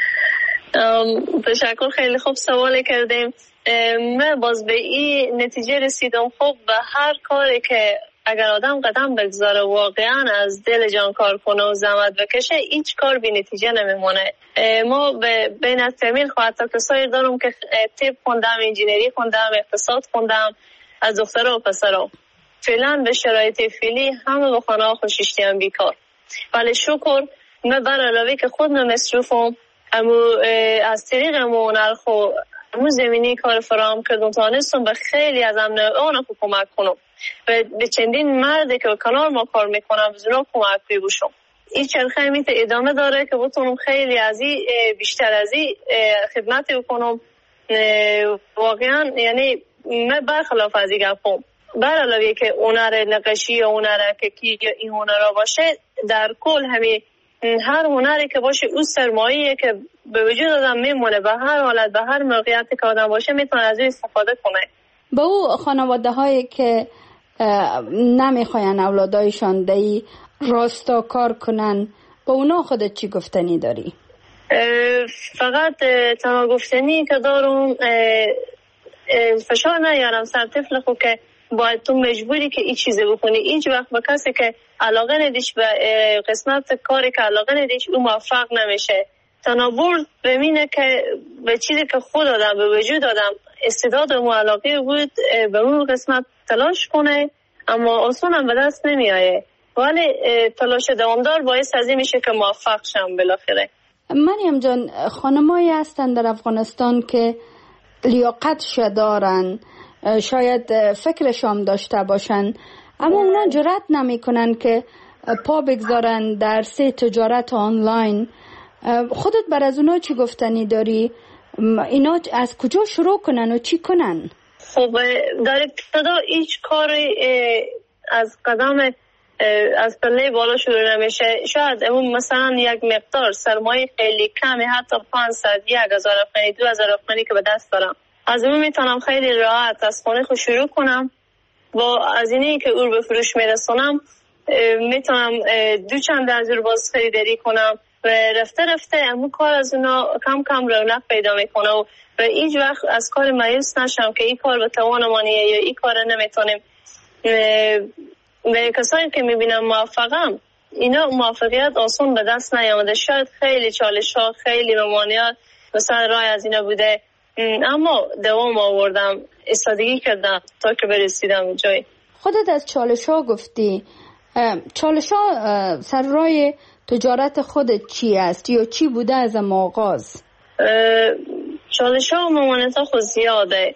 تشکر، خیلی خوب سوال کردیم. من باز به این نتیجه رسیدم خب به هر کاری که اگر آدم قدم بگذاره واقعا از دل جان کار کنه و زحمت بکشه هیچ کار بی نتیجه نمیمونه. ما بین التمین خواهد تا کسایی دارم که طب خوندم، انجینری خوندم، اقتصاد خوندم، از دخترها و پسرها. فعلا به شرایط فعلی همه به خانه ها خوششتی هم بیکار. ولی شکر من بر علاوه که خود مصروفم اما از طریق هنرخو همون زمینی کار فراهم کردم تانستم به خیلی از آن کمک کنم و به چندین مرد که کنار ما کار میکنم بزنو کمک بشم. این چرخه میت ادامه داره که بتونم خیلی از این بیشتر از این خدمت بکنم. واقعا یعنی من برخلاف از این گفتم بر علاوه که هنر نقاشی یا هنر حقیقی یا این هنرها باشه، در کل همین هر هنری که باشه اون سرمایه‌ایه که به وجود آدم میمونه، به هر حالت به هر موقعیتی که آدم باشه میتونه از اون استفاده کنه. به او خانواده هایی که نمیخواین اولادایشان دایی راستا کار کنن، به اونا خودت چی گفتنی داری؟ فقط تنها گفتنی که دارم فشار نیارم سر طفل خود که باید تو مجبوری که این چیزی بکنی. هیچ وقت به کسی که علاقه ندیش به قسمت کاری که علاقه ندیش او موفق نمیشه. تنها برد ببینه که به چیزی که خود آدم به وجود آدم استعداد و علاقه بود به اون قسمت تلاش کنه، اما آسان هم به دست نمیایه، ولی تلاش دوامدار باعث از این میشه که موفق شم بالاخره. مریم جان، خانمایی هستن در افغانستان که لیاقتش دارن، شاید فکرشام داشته باشن، اما اونا جرأت نمی کنن که پا بگذارن در سه تجارت آنلاین. خودت بر از اونا چی گفتنی داری؟ اینا از کجا شروع کنن و چی کنن؟ خب در ابتدا هیچ کاری از قدم از پله بالا شروع نمیشه. شاید اون مثلا یک مقدار سرمایه خیلی کمی، حتی 500 1000 افغانی 2000 افغانی که به دست دارم، از اون میتونم خیلی راحت از خونه خود شروع کنم. با از اینی که اون به فروش میرسونم میتونم دو چند از اون باز خریداری کنم و رفته رفته همون کار از اونا کم کم رونق پیدا میکنه و هیچ وقت از کار مایوس نشم که این کار به توان مانیه یا این کار نمیتونیم. به کسایی که میبینم موفقم، اینا موفقیت آسان به دست نیامده. شاید خیلی چالش ها، خیلی ممانعات مثلا راه از اینا بوده، اما دوام آوردم، استادگی کردم تا که برسیدم جای. خودت از چالش ها گفتی، چالش ها سر راه تجارت خودت چی است یا چی بوده از آغاز؟ چالش ها و ممانعات ها خود زیاده.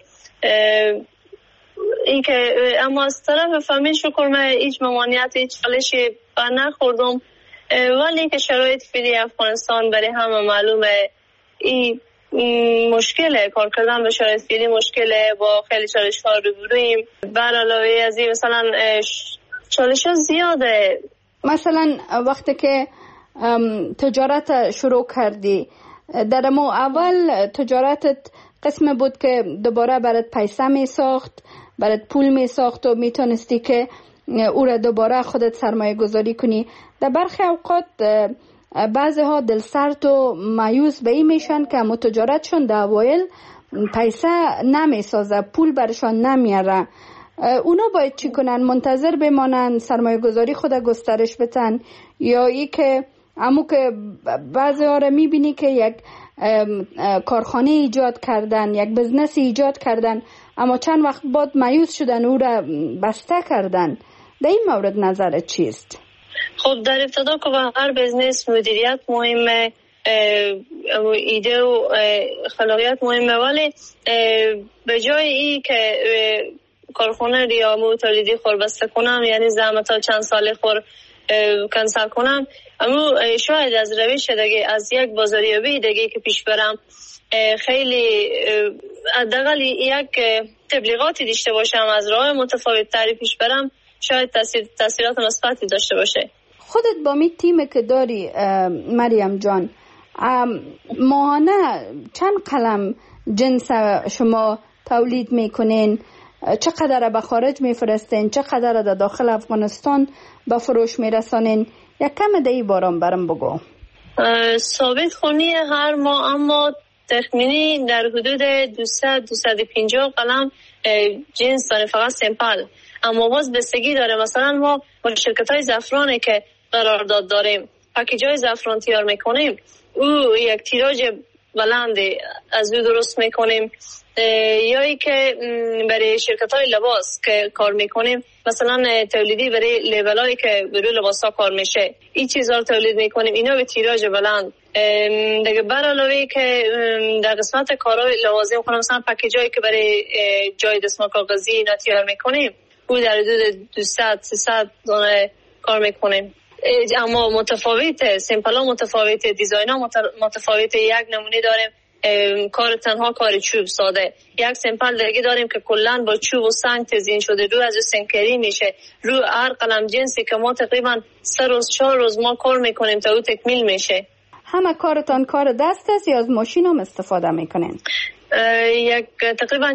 این که اما از طرف فامیل شکر من هیچ ممانعت هیچ چالشی بر نخوردم، ولی که شرایط فعلی افغانستان برای همه معلومه، این مشکله، کار کردن به شرایط فعلی مشکله، با خیلی چالش ها روبرویم. بر علاوه از این مثلا چالش ها زیاده. مثلا وقتی که تجارت شروع کردی، در مو اول تجارتت قسم بود که دوباره برات پیسه می ساخت، برات پول می ساخت و می تونستی که او را دوباره خودت سرمایه گذاری کنی. در برخی اوقات بعضی ها دل سرد و مایوس به این میشن که متجارتشون در اوایل پیسه نمی سازه، پول برشان نمیاره. اونا باید چی کنن؟ منتظر بمانن سرمایه گذاری خود گسترش بدن، یا ای که امو که بعضی ها را میبینی که یک کارخانه ایجاد کردن، یک بزنس ایجاد کردن، اما چند وقت بعد مایوس شدن او را بسته کردن. در این مورد نظرت چیست؟ خب در ابتدا که با هر بزنس مدیریت مهمه، ایده و خلاقیت مهمه، ولی به جای ای که کارخانه ریامو تولیدی خور بسته کنم، یعنی زحمت ها چند ساله خور کنسل کنم، اما شاید از روش دیگه، از یک بازاریابی دیگه که پیش برم، خیلی حداقل یک تبلیغاتی داشته باشم، از راه متفاوت تری پیش برم، شاید تاثیرات مثبتی داشته باشه. خودت با می تیم که داری مریم جان، ماهانه چند قلم جنس شما تولید میکنین؟ چقدر به خارج میفرستین؟ چقدر در داخل افغانستان به فروش میرسانین؟ یک کم دیگه برام بگو. ثابت خونی هر ماه اما تخمینی در حدود 200-250 قلم جنس داره، فقط سمپل، اما باز بستگی داره. مثلا ما با شرکت های زعفرانی که قرارداد داریم، پکیج های زعفران تیار میکنیم، او یک تیراژ بلندی از او درست میکنیم، یا ای که برای شرکت های لباس که کار میکنیم، مثلا تولیدی برای لیبل هایی که برای لباس ها کار میشه، این چیزها رو تولید میکنیم، اینا به تیراژ بلند دیگه برعلاوه که در قسمت کارهای لوازم خونه مثلا پکیجایی که برای جای دستمال کاغذی اینا تیار میکنیم او در حدود 200-300 دانه کار میکنیم، اما متفاوته، سیمپلا متفاوته، دیزاینا متفاوته. یک نمونه داریم کار تنها کار چوب ساده، یک سیمپل دیگه داریم که کلا با چوب و سنگ تزیین شده، رو از سنگکاری میشه، رو هر قلم جنسی که ما تقریبا 3 روز 4 روز ما کار میکنیم تا او تکمیل میشه. همه کارتان کار دست است یا از ماشین هم استفاده میکنین؟ تقریبا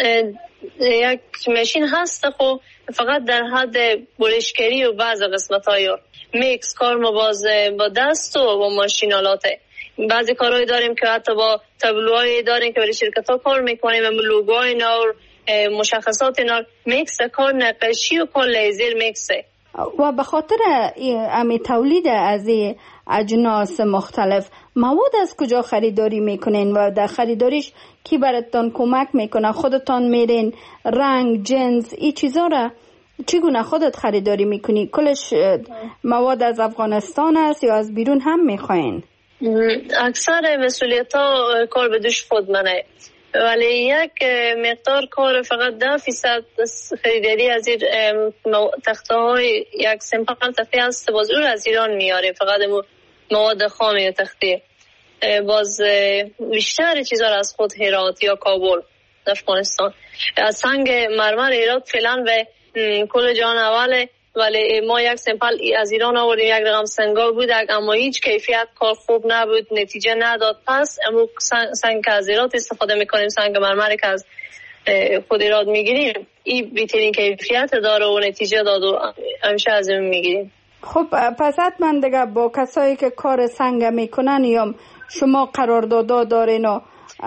یک ماشین هست، خب فقط در حد برشکری و بعض قسمت‌های میکس کار ما باز با دست و با ماشین آلاته. بعضی کارهایی داریم که حتی با تابلوهایی داریم که برای شرکت‌ها کار میکنیم، لوگوهای نور، مشخصات نور، میکس کار نقاشی و کار لیزر میکسه. و به خاطر امی تولید از این اجناس مختلف مواد از کجا خریداری میکنین و در خریداریش کی براتون کمک میکنه؟ خودتان میرین رنگ، جنس، این چیزا را چگونه خودت خریداری میکنی؟ کلش مواد از افغانستان است یا از بیرون هم میخواین؟ اکثر مسئولیت ها کار به دوش خود منه، ولی یک مقدار کار فقط 10% خریداری از این تخته های یک سیمپل تخته هست، باز او از ایران میاریم، فقط مواد خام تخته. باز بیشتر چیزا از خود هرات یا کابل افغانستان. از سنگ مرمر ایران فعلا به کل جان اوله، ولی ما یک سیمپل از ایران آوردیم، یک رقم سنگا بود اما هیچ کیفیت کار خوب نبود، نتیجه نداد. پس امروز سنگ که از ایران استفاده میکنیم، سنگ مرمر که از خود ایران میگیریم، این بهترین کیفیت داره و نتیجه داد و همیشه از این میگیریم. خب پس حتما دیگه با کسایی که کار سنگ میکنن یا شما قرارداد دارین و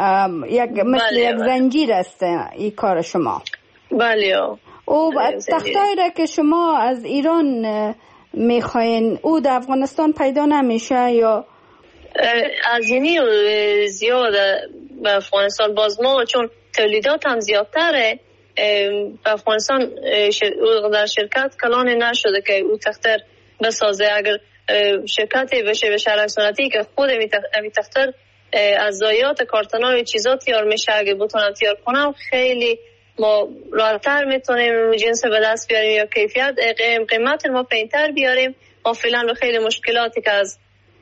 مثل یک زنجیر است این کار شما؟ بله. او تختایی را که شما از ایران میخواین او در افغانستان پیدا نمیشه یا؟ از اینی زیاد به افغانستان، باز ما چون تولیدات هم زیادتره به افغانستان در شرکت کلان نشده که او تختر بسازه. اگر شرکتی بشه به شرک سنتی که خود امی تختر از ضایعات کارتن‌های چیزا تیار میشه، اگه بتونم تیار کنم خیلی ما راحت‌تر میتونیم جنس به دست بیاریم یا کیفیت قیمت ما پایین‌تر بیاریم. ما فعلا به خیلی مشکلاتی که از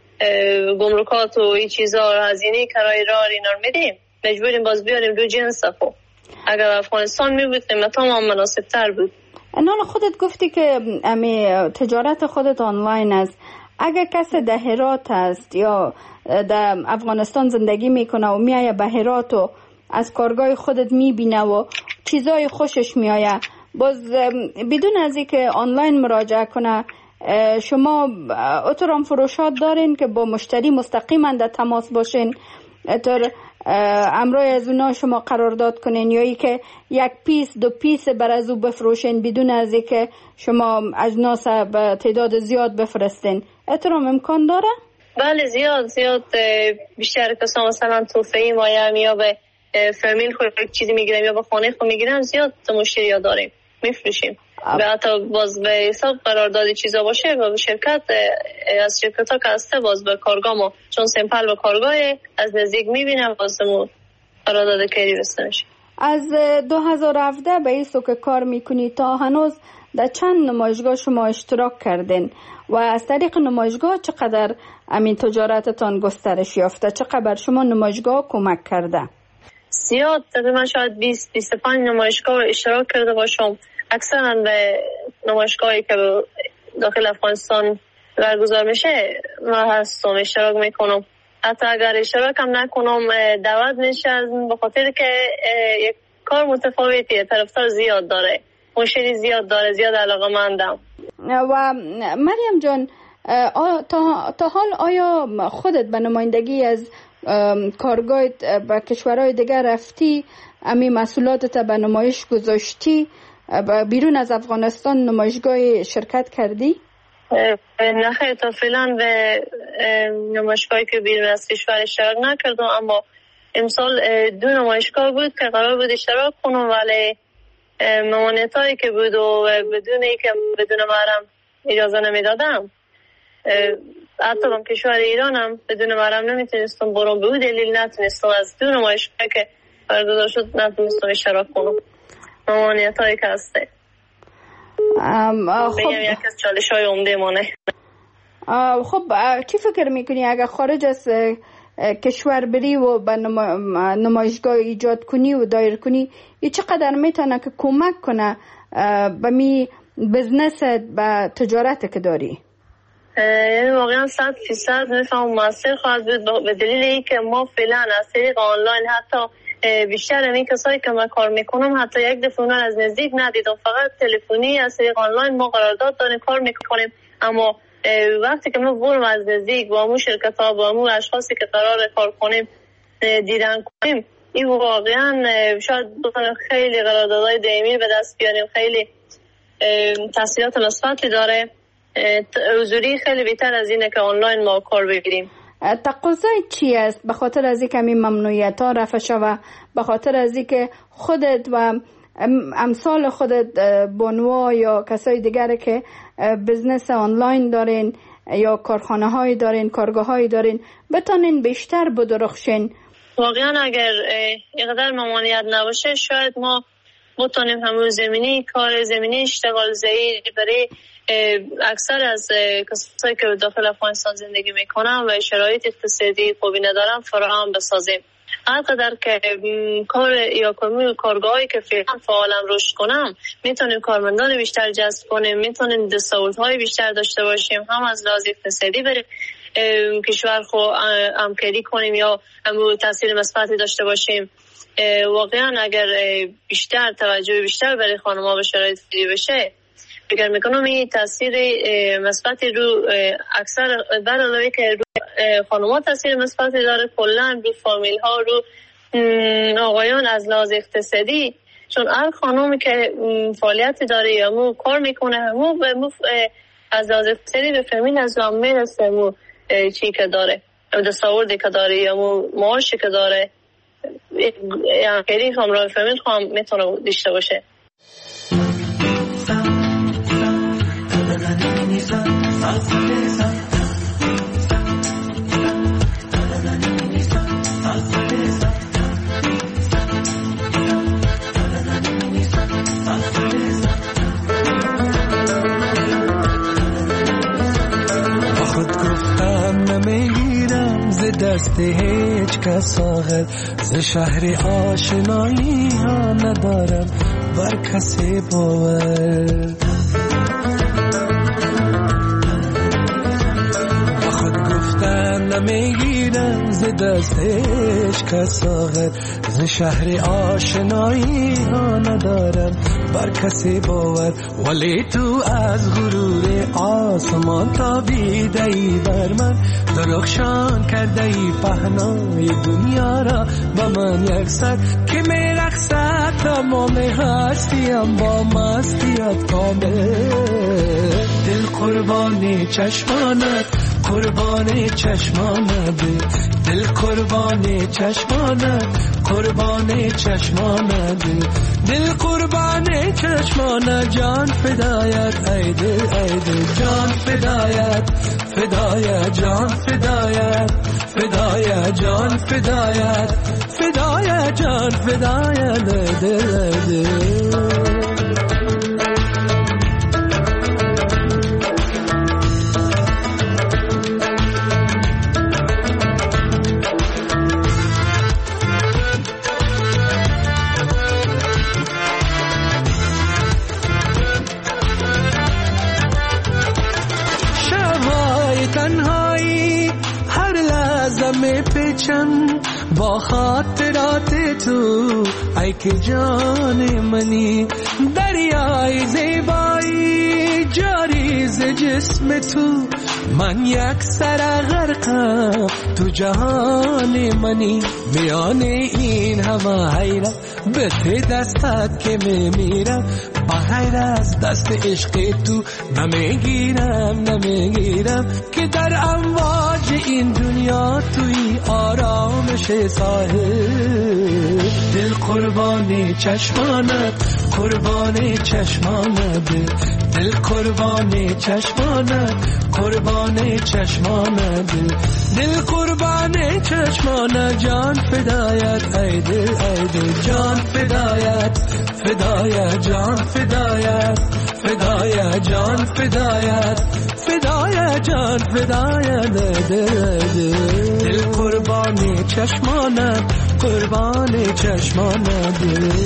گمرکات و این چیزا هزینه کرایه راه اینا میدیم مجبوریم باز بیاریم دو جنس. خب اگر افغانستان میبود قیمت هم مناسب‌تر بود. نان خودت گفتی که امی تجارت خودت آنلاین است. اگر کسی در هرات است یا در افغانستان زندگی میکنه و میایه به هرات و از کارگاه خودت میبینه و چیزای خوشش میایه، باز بدون از اینکه آنلاین مراجعه کنه شما اترام فروشات دارین که با مشتری مستقیما در تماس باشین اتر امروز از اونا شما قرارداد کنین یا ای که یک پیس دو پیس بر از او بفروشین بدون از ای که شما اجناس به تعداد زیاد بفرستین؟ اترام امکان داره؟ بله زیاد بیشتر کسا مثلا توفهی مایم یا به فامیل خود چیزی میگیرم یا به خانه خود میگیرم زیاد مشتری ها داریم میفروشیم. و حتی باز به حساب قراردادی چیزا باشه و به شرکت از شرکت ها که هسته باز به کارگاه ما چون سیمپل به کارگاه از نزدیک میبینم بازمون قرارداد کاری رسته میشه. از 2017 به این سو که کار میکنی تا هنوز در چند نمایشگاه شما اشتراک کردین و از طریق نمایشگاه چقدر امین تجارتتان گسترش یافته؟ چقدر شما نمایشگاه کمک کرده؟ زیاد تقریبا شاید 20-25 نمایشگاه اشتراک کرده باشم. اکثرا به نمایشگاهی که داخل افغانستان برگزار میشه من هستم اشتراک میکنم. حتی اگر اشتراک هم نکنم دعوت میشه به خاطر که یک کار متفاوتیه، طرفدار زیاد داره، مشتری زیاد داره، زیاد علاقه‌مندم. و مریم جان تا حال آیا خودت به نمایندگی از کارگاهت به کشورهای دیگر رفتی؟ امی مسئولاتت به نمایش گذاشتی؟ بیرون از افغانستان نمایشگاه شرکت کردی؟ نه خیلی تا فعلا به نمایشگاهی که بیرون از کشور اشتراک نکردم، اما امسال 2 نمایشگاه بود که قرار بود اشتراک کنم ولی ممانعت هایی که بود و بدون اینکه بدون محرم اجازه نمیدادم حتی من کشور ایران هم بدون محرم نمیتونستم برام، به اون دلیل نتونستم از دو نمایشگاه که برگزار شد نتونستم اشتراک کنم. ممانعت هایی که هسته بگم یک از چالش های عمده مانه. خب چی فکر میکنی اگر خارج از کشور بری و به نمایشگاه ایجاد کنی و دایر کنی، این چقدر میتونه که کمک کنه به می بزنست به تجارت که داری؟ یعنی واقعا 100% میفهم موثر خواهد بود، به دلیل اینکه ما فعلا از طریق آنلاین حتی بیشتر این کسایی که من کار میکنم حتی یک دفعه اونها از نزدیک ندیدم، فقط تلفنی از طریق آنلاین ما قرارداد داریم کار میکنیم. اما وقتی که ما برم از نزدیک با همون شرکت ها با همون اشخاصی که قرار کار کنیم دیدن کنیم، این واقعا شاید بتونیم خیلی قراردادهای دائمی به دست بیاریم، خیلی تاثیرات مثبتی داره. حضوری خیلی بهتر از اینه که آنلاین ما کار بگیریم. تقاضای چی است به خاطر از اینکه این ممنوعیت ها رفع شوه، به خاطر از اینکه خودت و امثال خودت بانوا یا کسای دیگر که بزنس آنلاین دارین یا کارخانه هایی دارین، کارگاه هایی دارین، بتونین بیشتر بدرخشین؟ واقعا اگر اینقدر ممانعت نباشه شاید ما بتونیم همون زمینی کار زمینی اشتغال زایی برای اکثر از کسایی که داخل افغانستان زندگی میکنن و شرایط اقتصادی خوبی ندارن فراهم بسازیم. هرقدر که کار یا کارگاهایی که فعلا فعالم رشد کنم میتونیم کارمندان بیشتر جذب کنیم، میتونیم دستاوردهای بیشتر داشته باشیم، هم از لحاظ اقتصادی برای کشور خو همکاری کنیم یا هم تاثیر مثبتی داشته باشیم. واقعا اگر بیشتر توجه بیشتر برای خانم‌ها به شرایط فعلی بشه، فکر میکنم این تاثیر مثبتی رو اکثر بر علاوه که رو خانم‌ها تاثیر مثبتی داره، کلا رو فامیل ها، رو آقایان از لحاظ اقتصادی، چون هر خانمی که فعالیتی داره یا مو کار میکنه همو از لحاظ اقتصادی به فامیل از هم میرسه، مو چی که داره دستاوردی که داره یا مو معاشی که داره، یعنی خیلی همراه فامیل هم میتونه داشته باشه. خود گفتم نمیگیرم ز دست هیچ کس آخر، ز شهر آشنایی ها ندارم بر کسی باور. نمیگیرم ز دست هیچ کس آخر، ز شهر آشنایی ها ندارم بر کسی باور. ولی تو از غرور آسمان تابیده ای بر من، درخشان کرده ای پهنای دنیا را با من یکسر، که میرقصد تمام هستیم با مستیت کامل. دل قربانی چشمانت، قربانی چشمانت، دل قربانی چشمانت، قربانی چشمانت، دل قربانی چشمانت، جان فدایت ای دل ای دل، جان فدایت فدایت، جان فدایت فدایت، جان فدایت فدایت، جان فدایت ای دل ای دل. با خاطرات تو ای که جان منی، دریای زیبایی جاری ز جسم تو، من یک سر غرقم تو جهان منی. میان این همه حیرت به ته دستت که میمیرم، بغیر از دست عشق تو نمیگیرم که در امواج این دنیا توی آرامش ساحل. دل قربانی چشمانت، قربانی چشمانت، دل قربان چشمانت، قربان چشمانت، دل قربان چشمانت، جان فدایت ای دل، ای دل جان فدایت، فدایت جان فدایت، فدایت جان فدایت، فدایت جان فدایت دل قربان چشمانت، قربان چشمانت.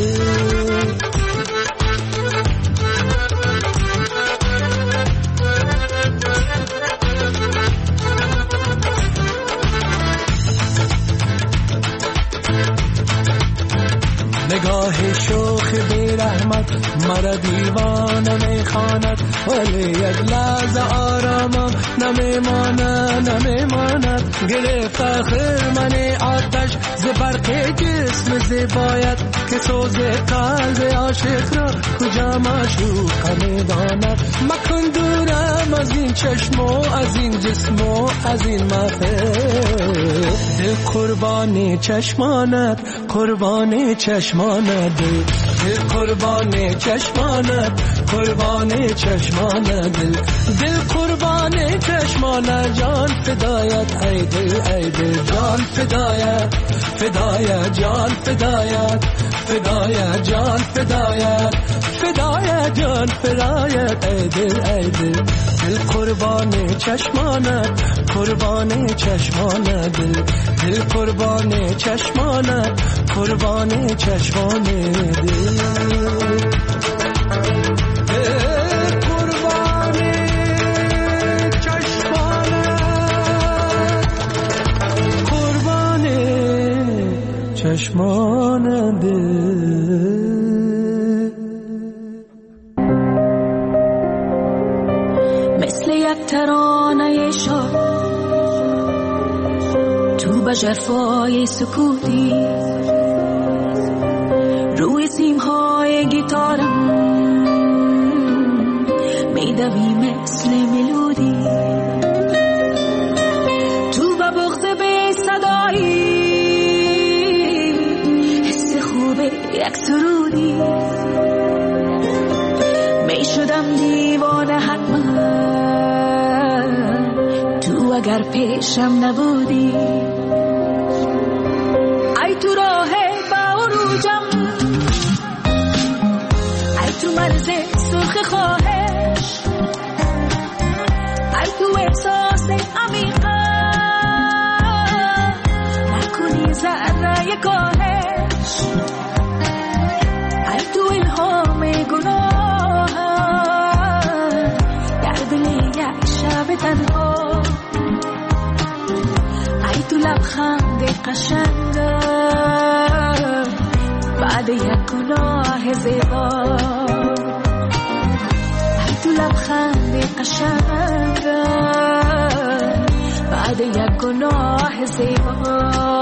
نگاه شوخ بی رحمت مرا دیوانه میخواند، ولی یک لحظه آرامم نمیماند. گرفت آخر من آتش ز برق جسم زیبایت، که سوز قلب عاشق را کجا معشوق میداند. مکن دورم از این چشم و از این جسم و از این محفل، دل قربان چشمانت، قربان چشمانت، دل قربان چشمانت، قربان چشمانت، دل قربان چشمانت، جان فدایت ای دل، ای دل جان فدایت، فدایت جان فدایت، فدایت جان فدایت، فدایت جان فدایت ای دل، ای دل دل قربان چشمانت، قربان چشمانت، دل قربان چشمانت، قربان چشمانت، دل قربان چشمانت، قربان چشمانت. مثل یک ترانه شاد تو به جرفای سکوتی، روی سیمهای گیتارم میدوی مثل ملودی، تو به بغض به صدایی حس خوب یک سرودی، میشدم دیوانه حتما تو اگر پیشم نبودی. ای تو راه باروجم، ای تو مرز سرخ خواهش، ای تو احساس عمیقم نکنی ذره کاهش، ای تو الهام گناه در دل یک شب تنها، ای تو لبخند قشنگم بعد یک گناه زیبا، ای تو لبخند قشنگم بعد یک گناه زیبا.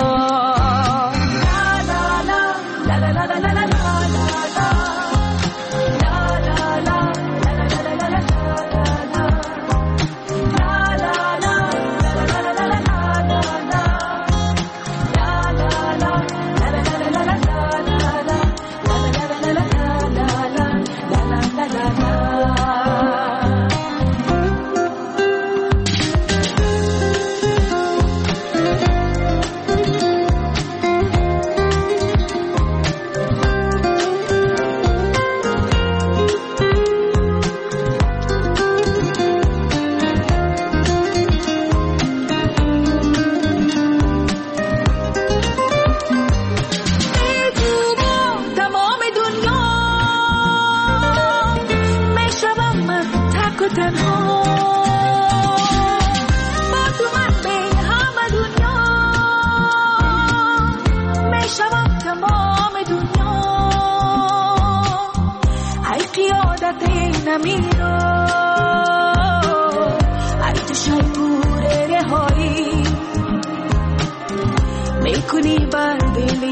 میکنی بر دل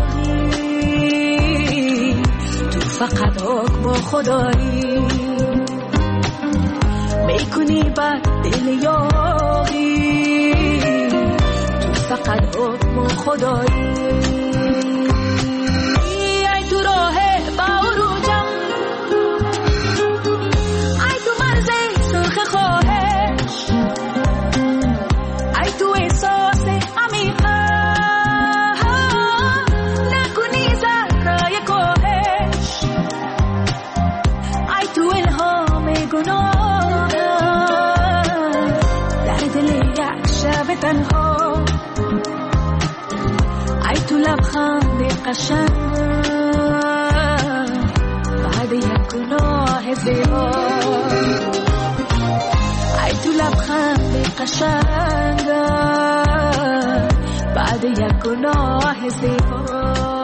یاری تو فقط حکم خدایی، میکنی بر دل یاری تو فقط حکم خدایی. ای تو راه باروجم، تنها، ای تو لبخند قشنگ بعد یک گناه زیبا، ای تو لبخند قشنگ بعد یک گناه زیبا.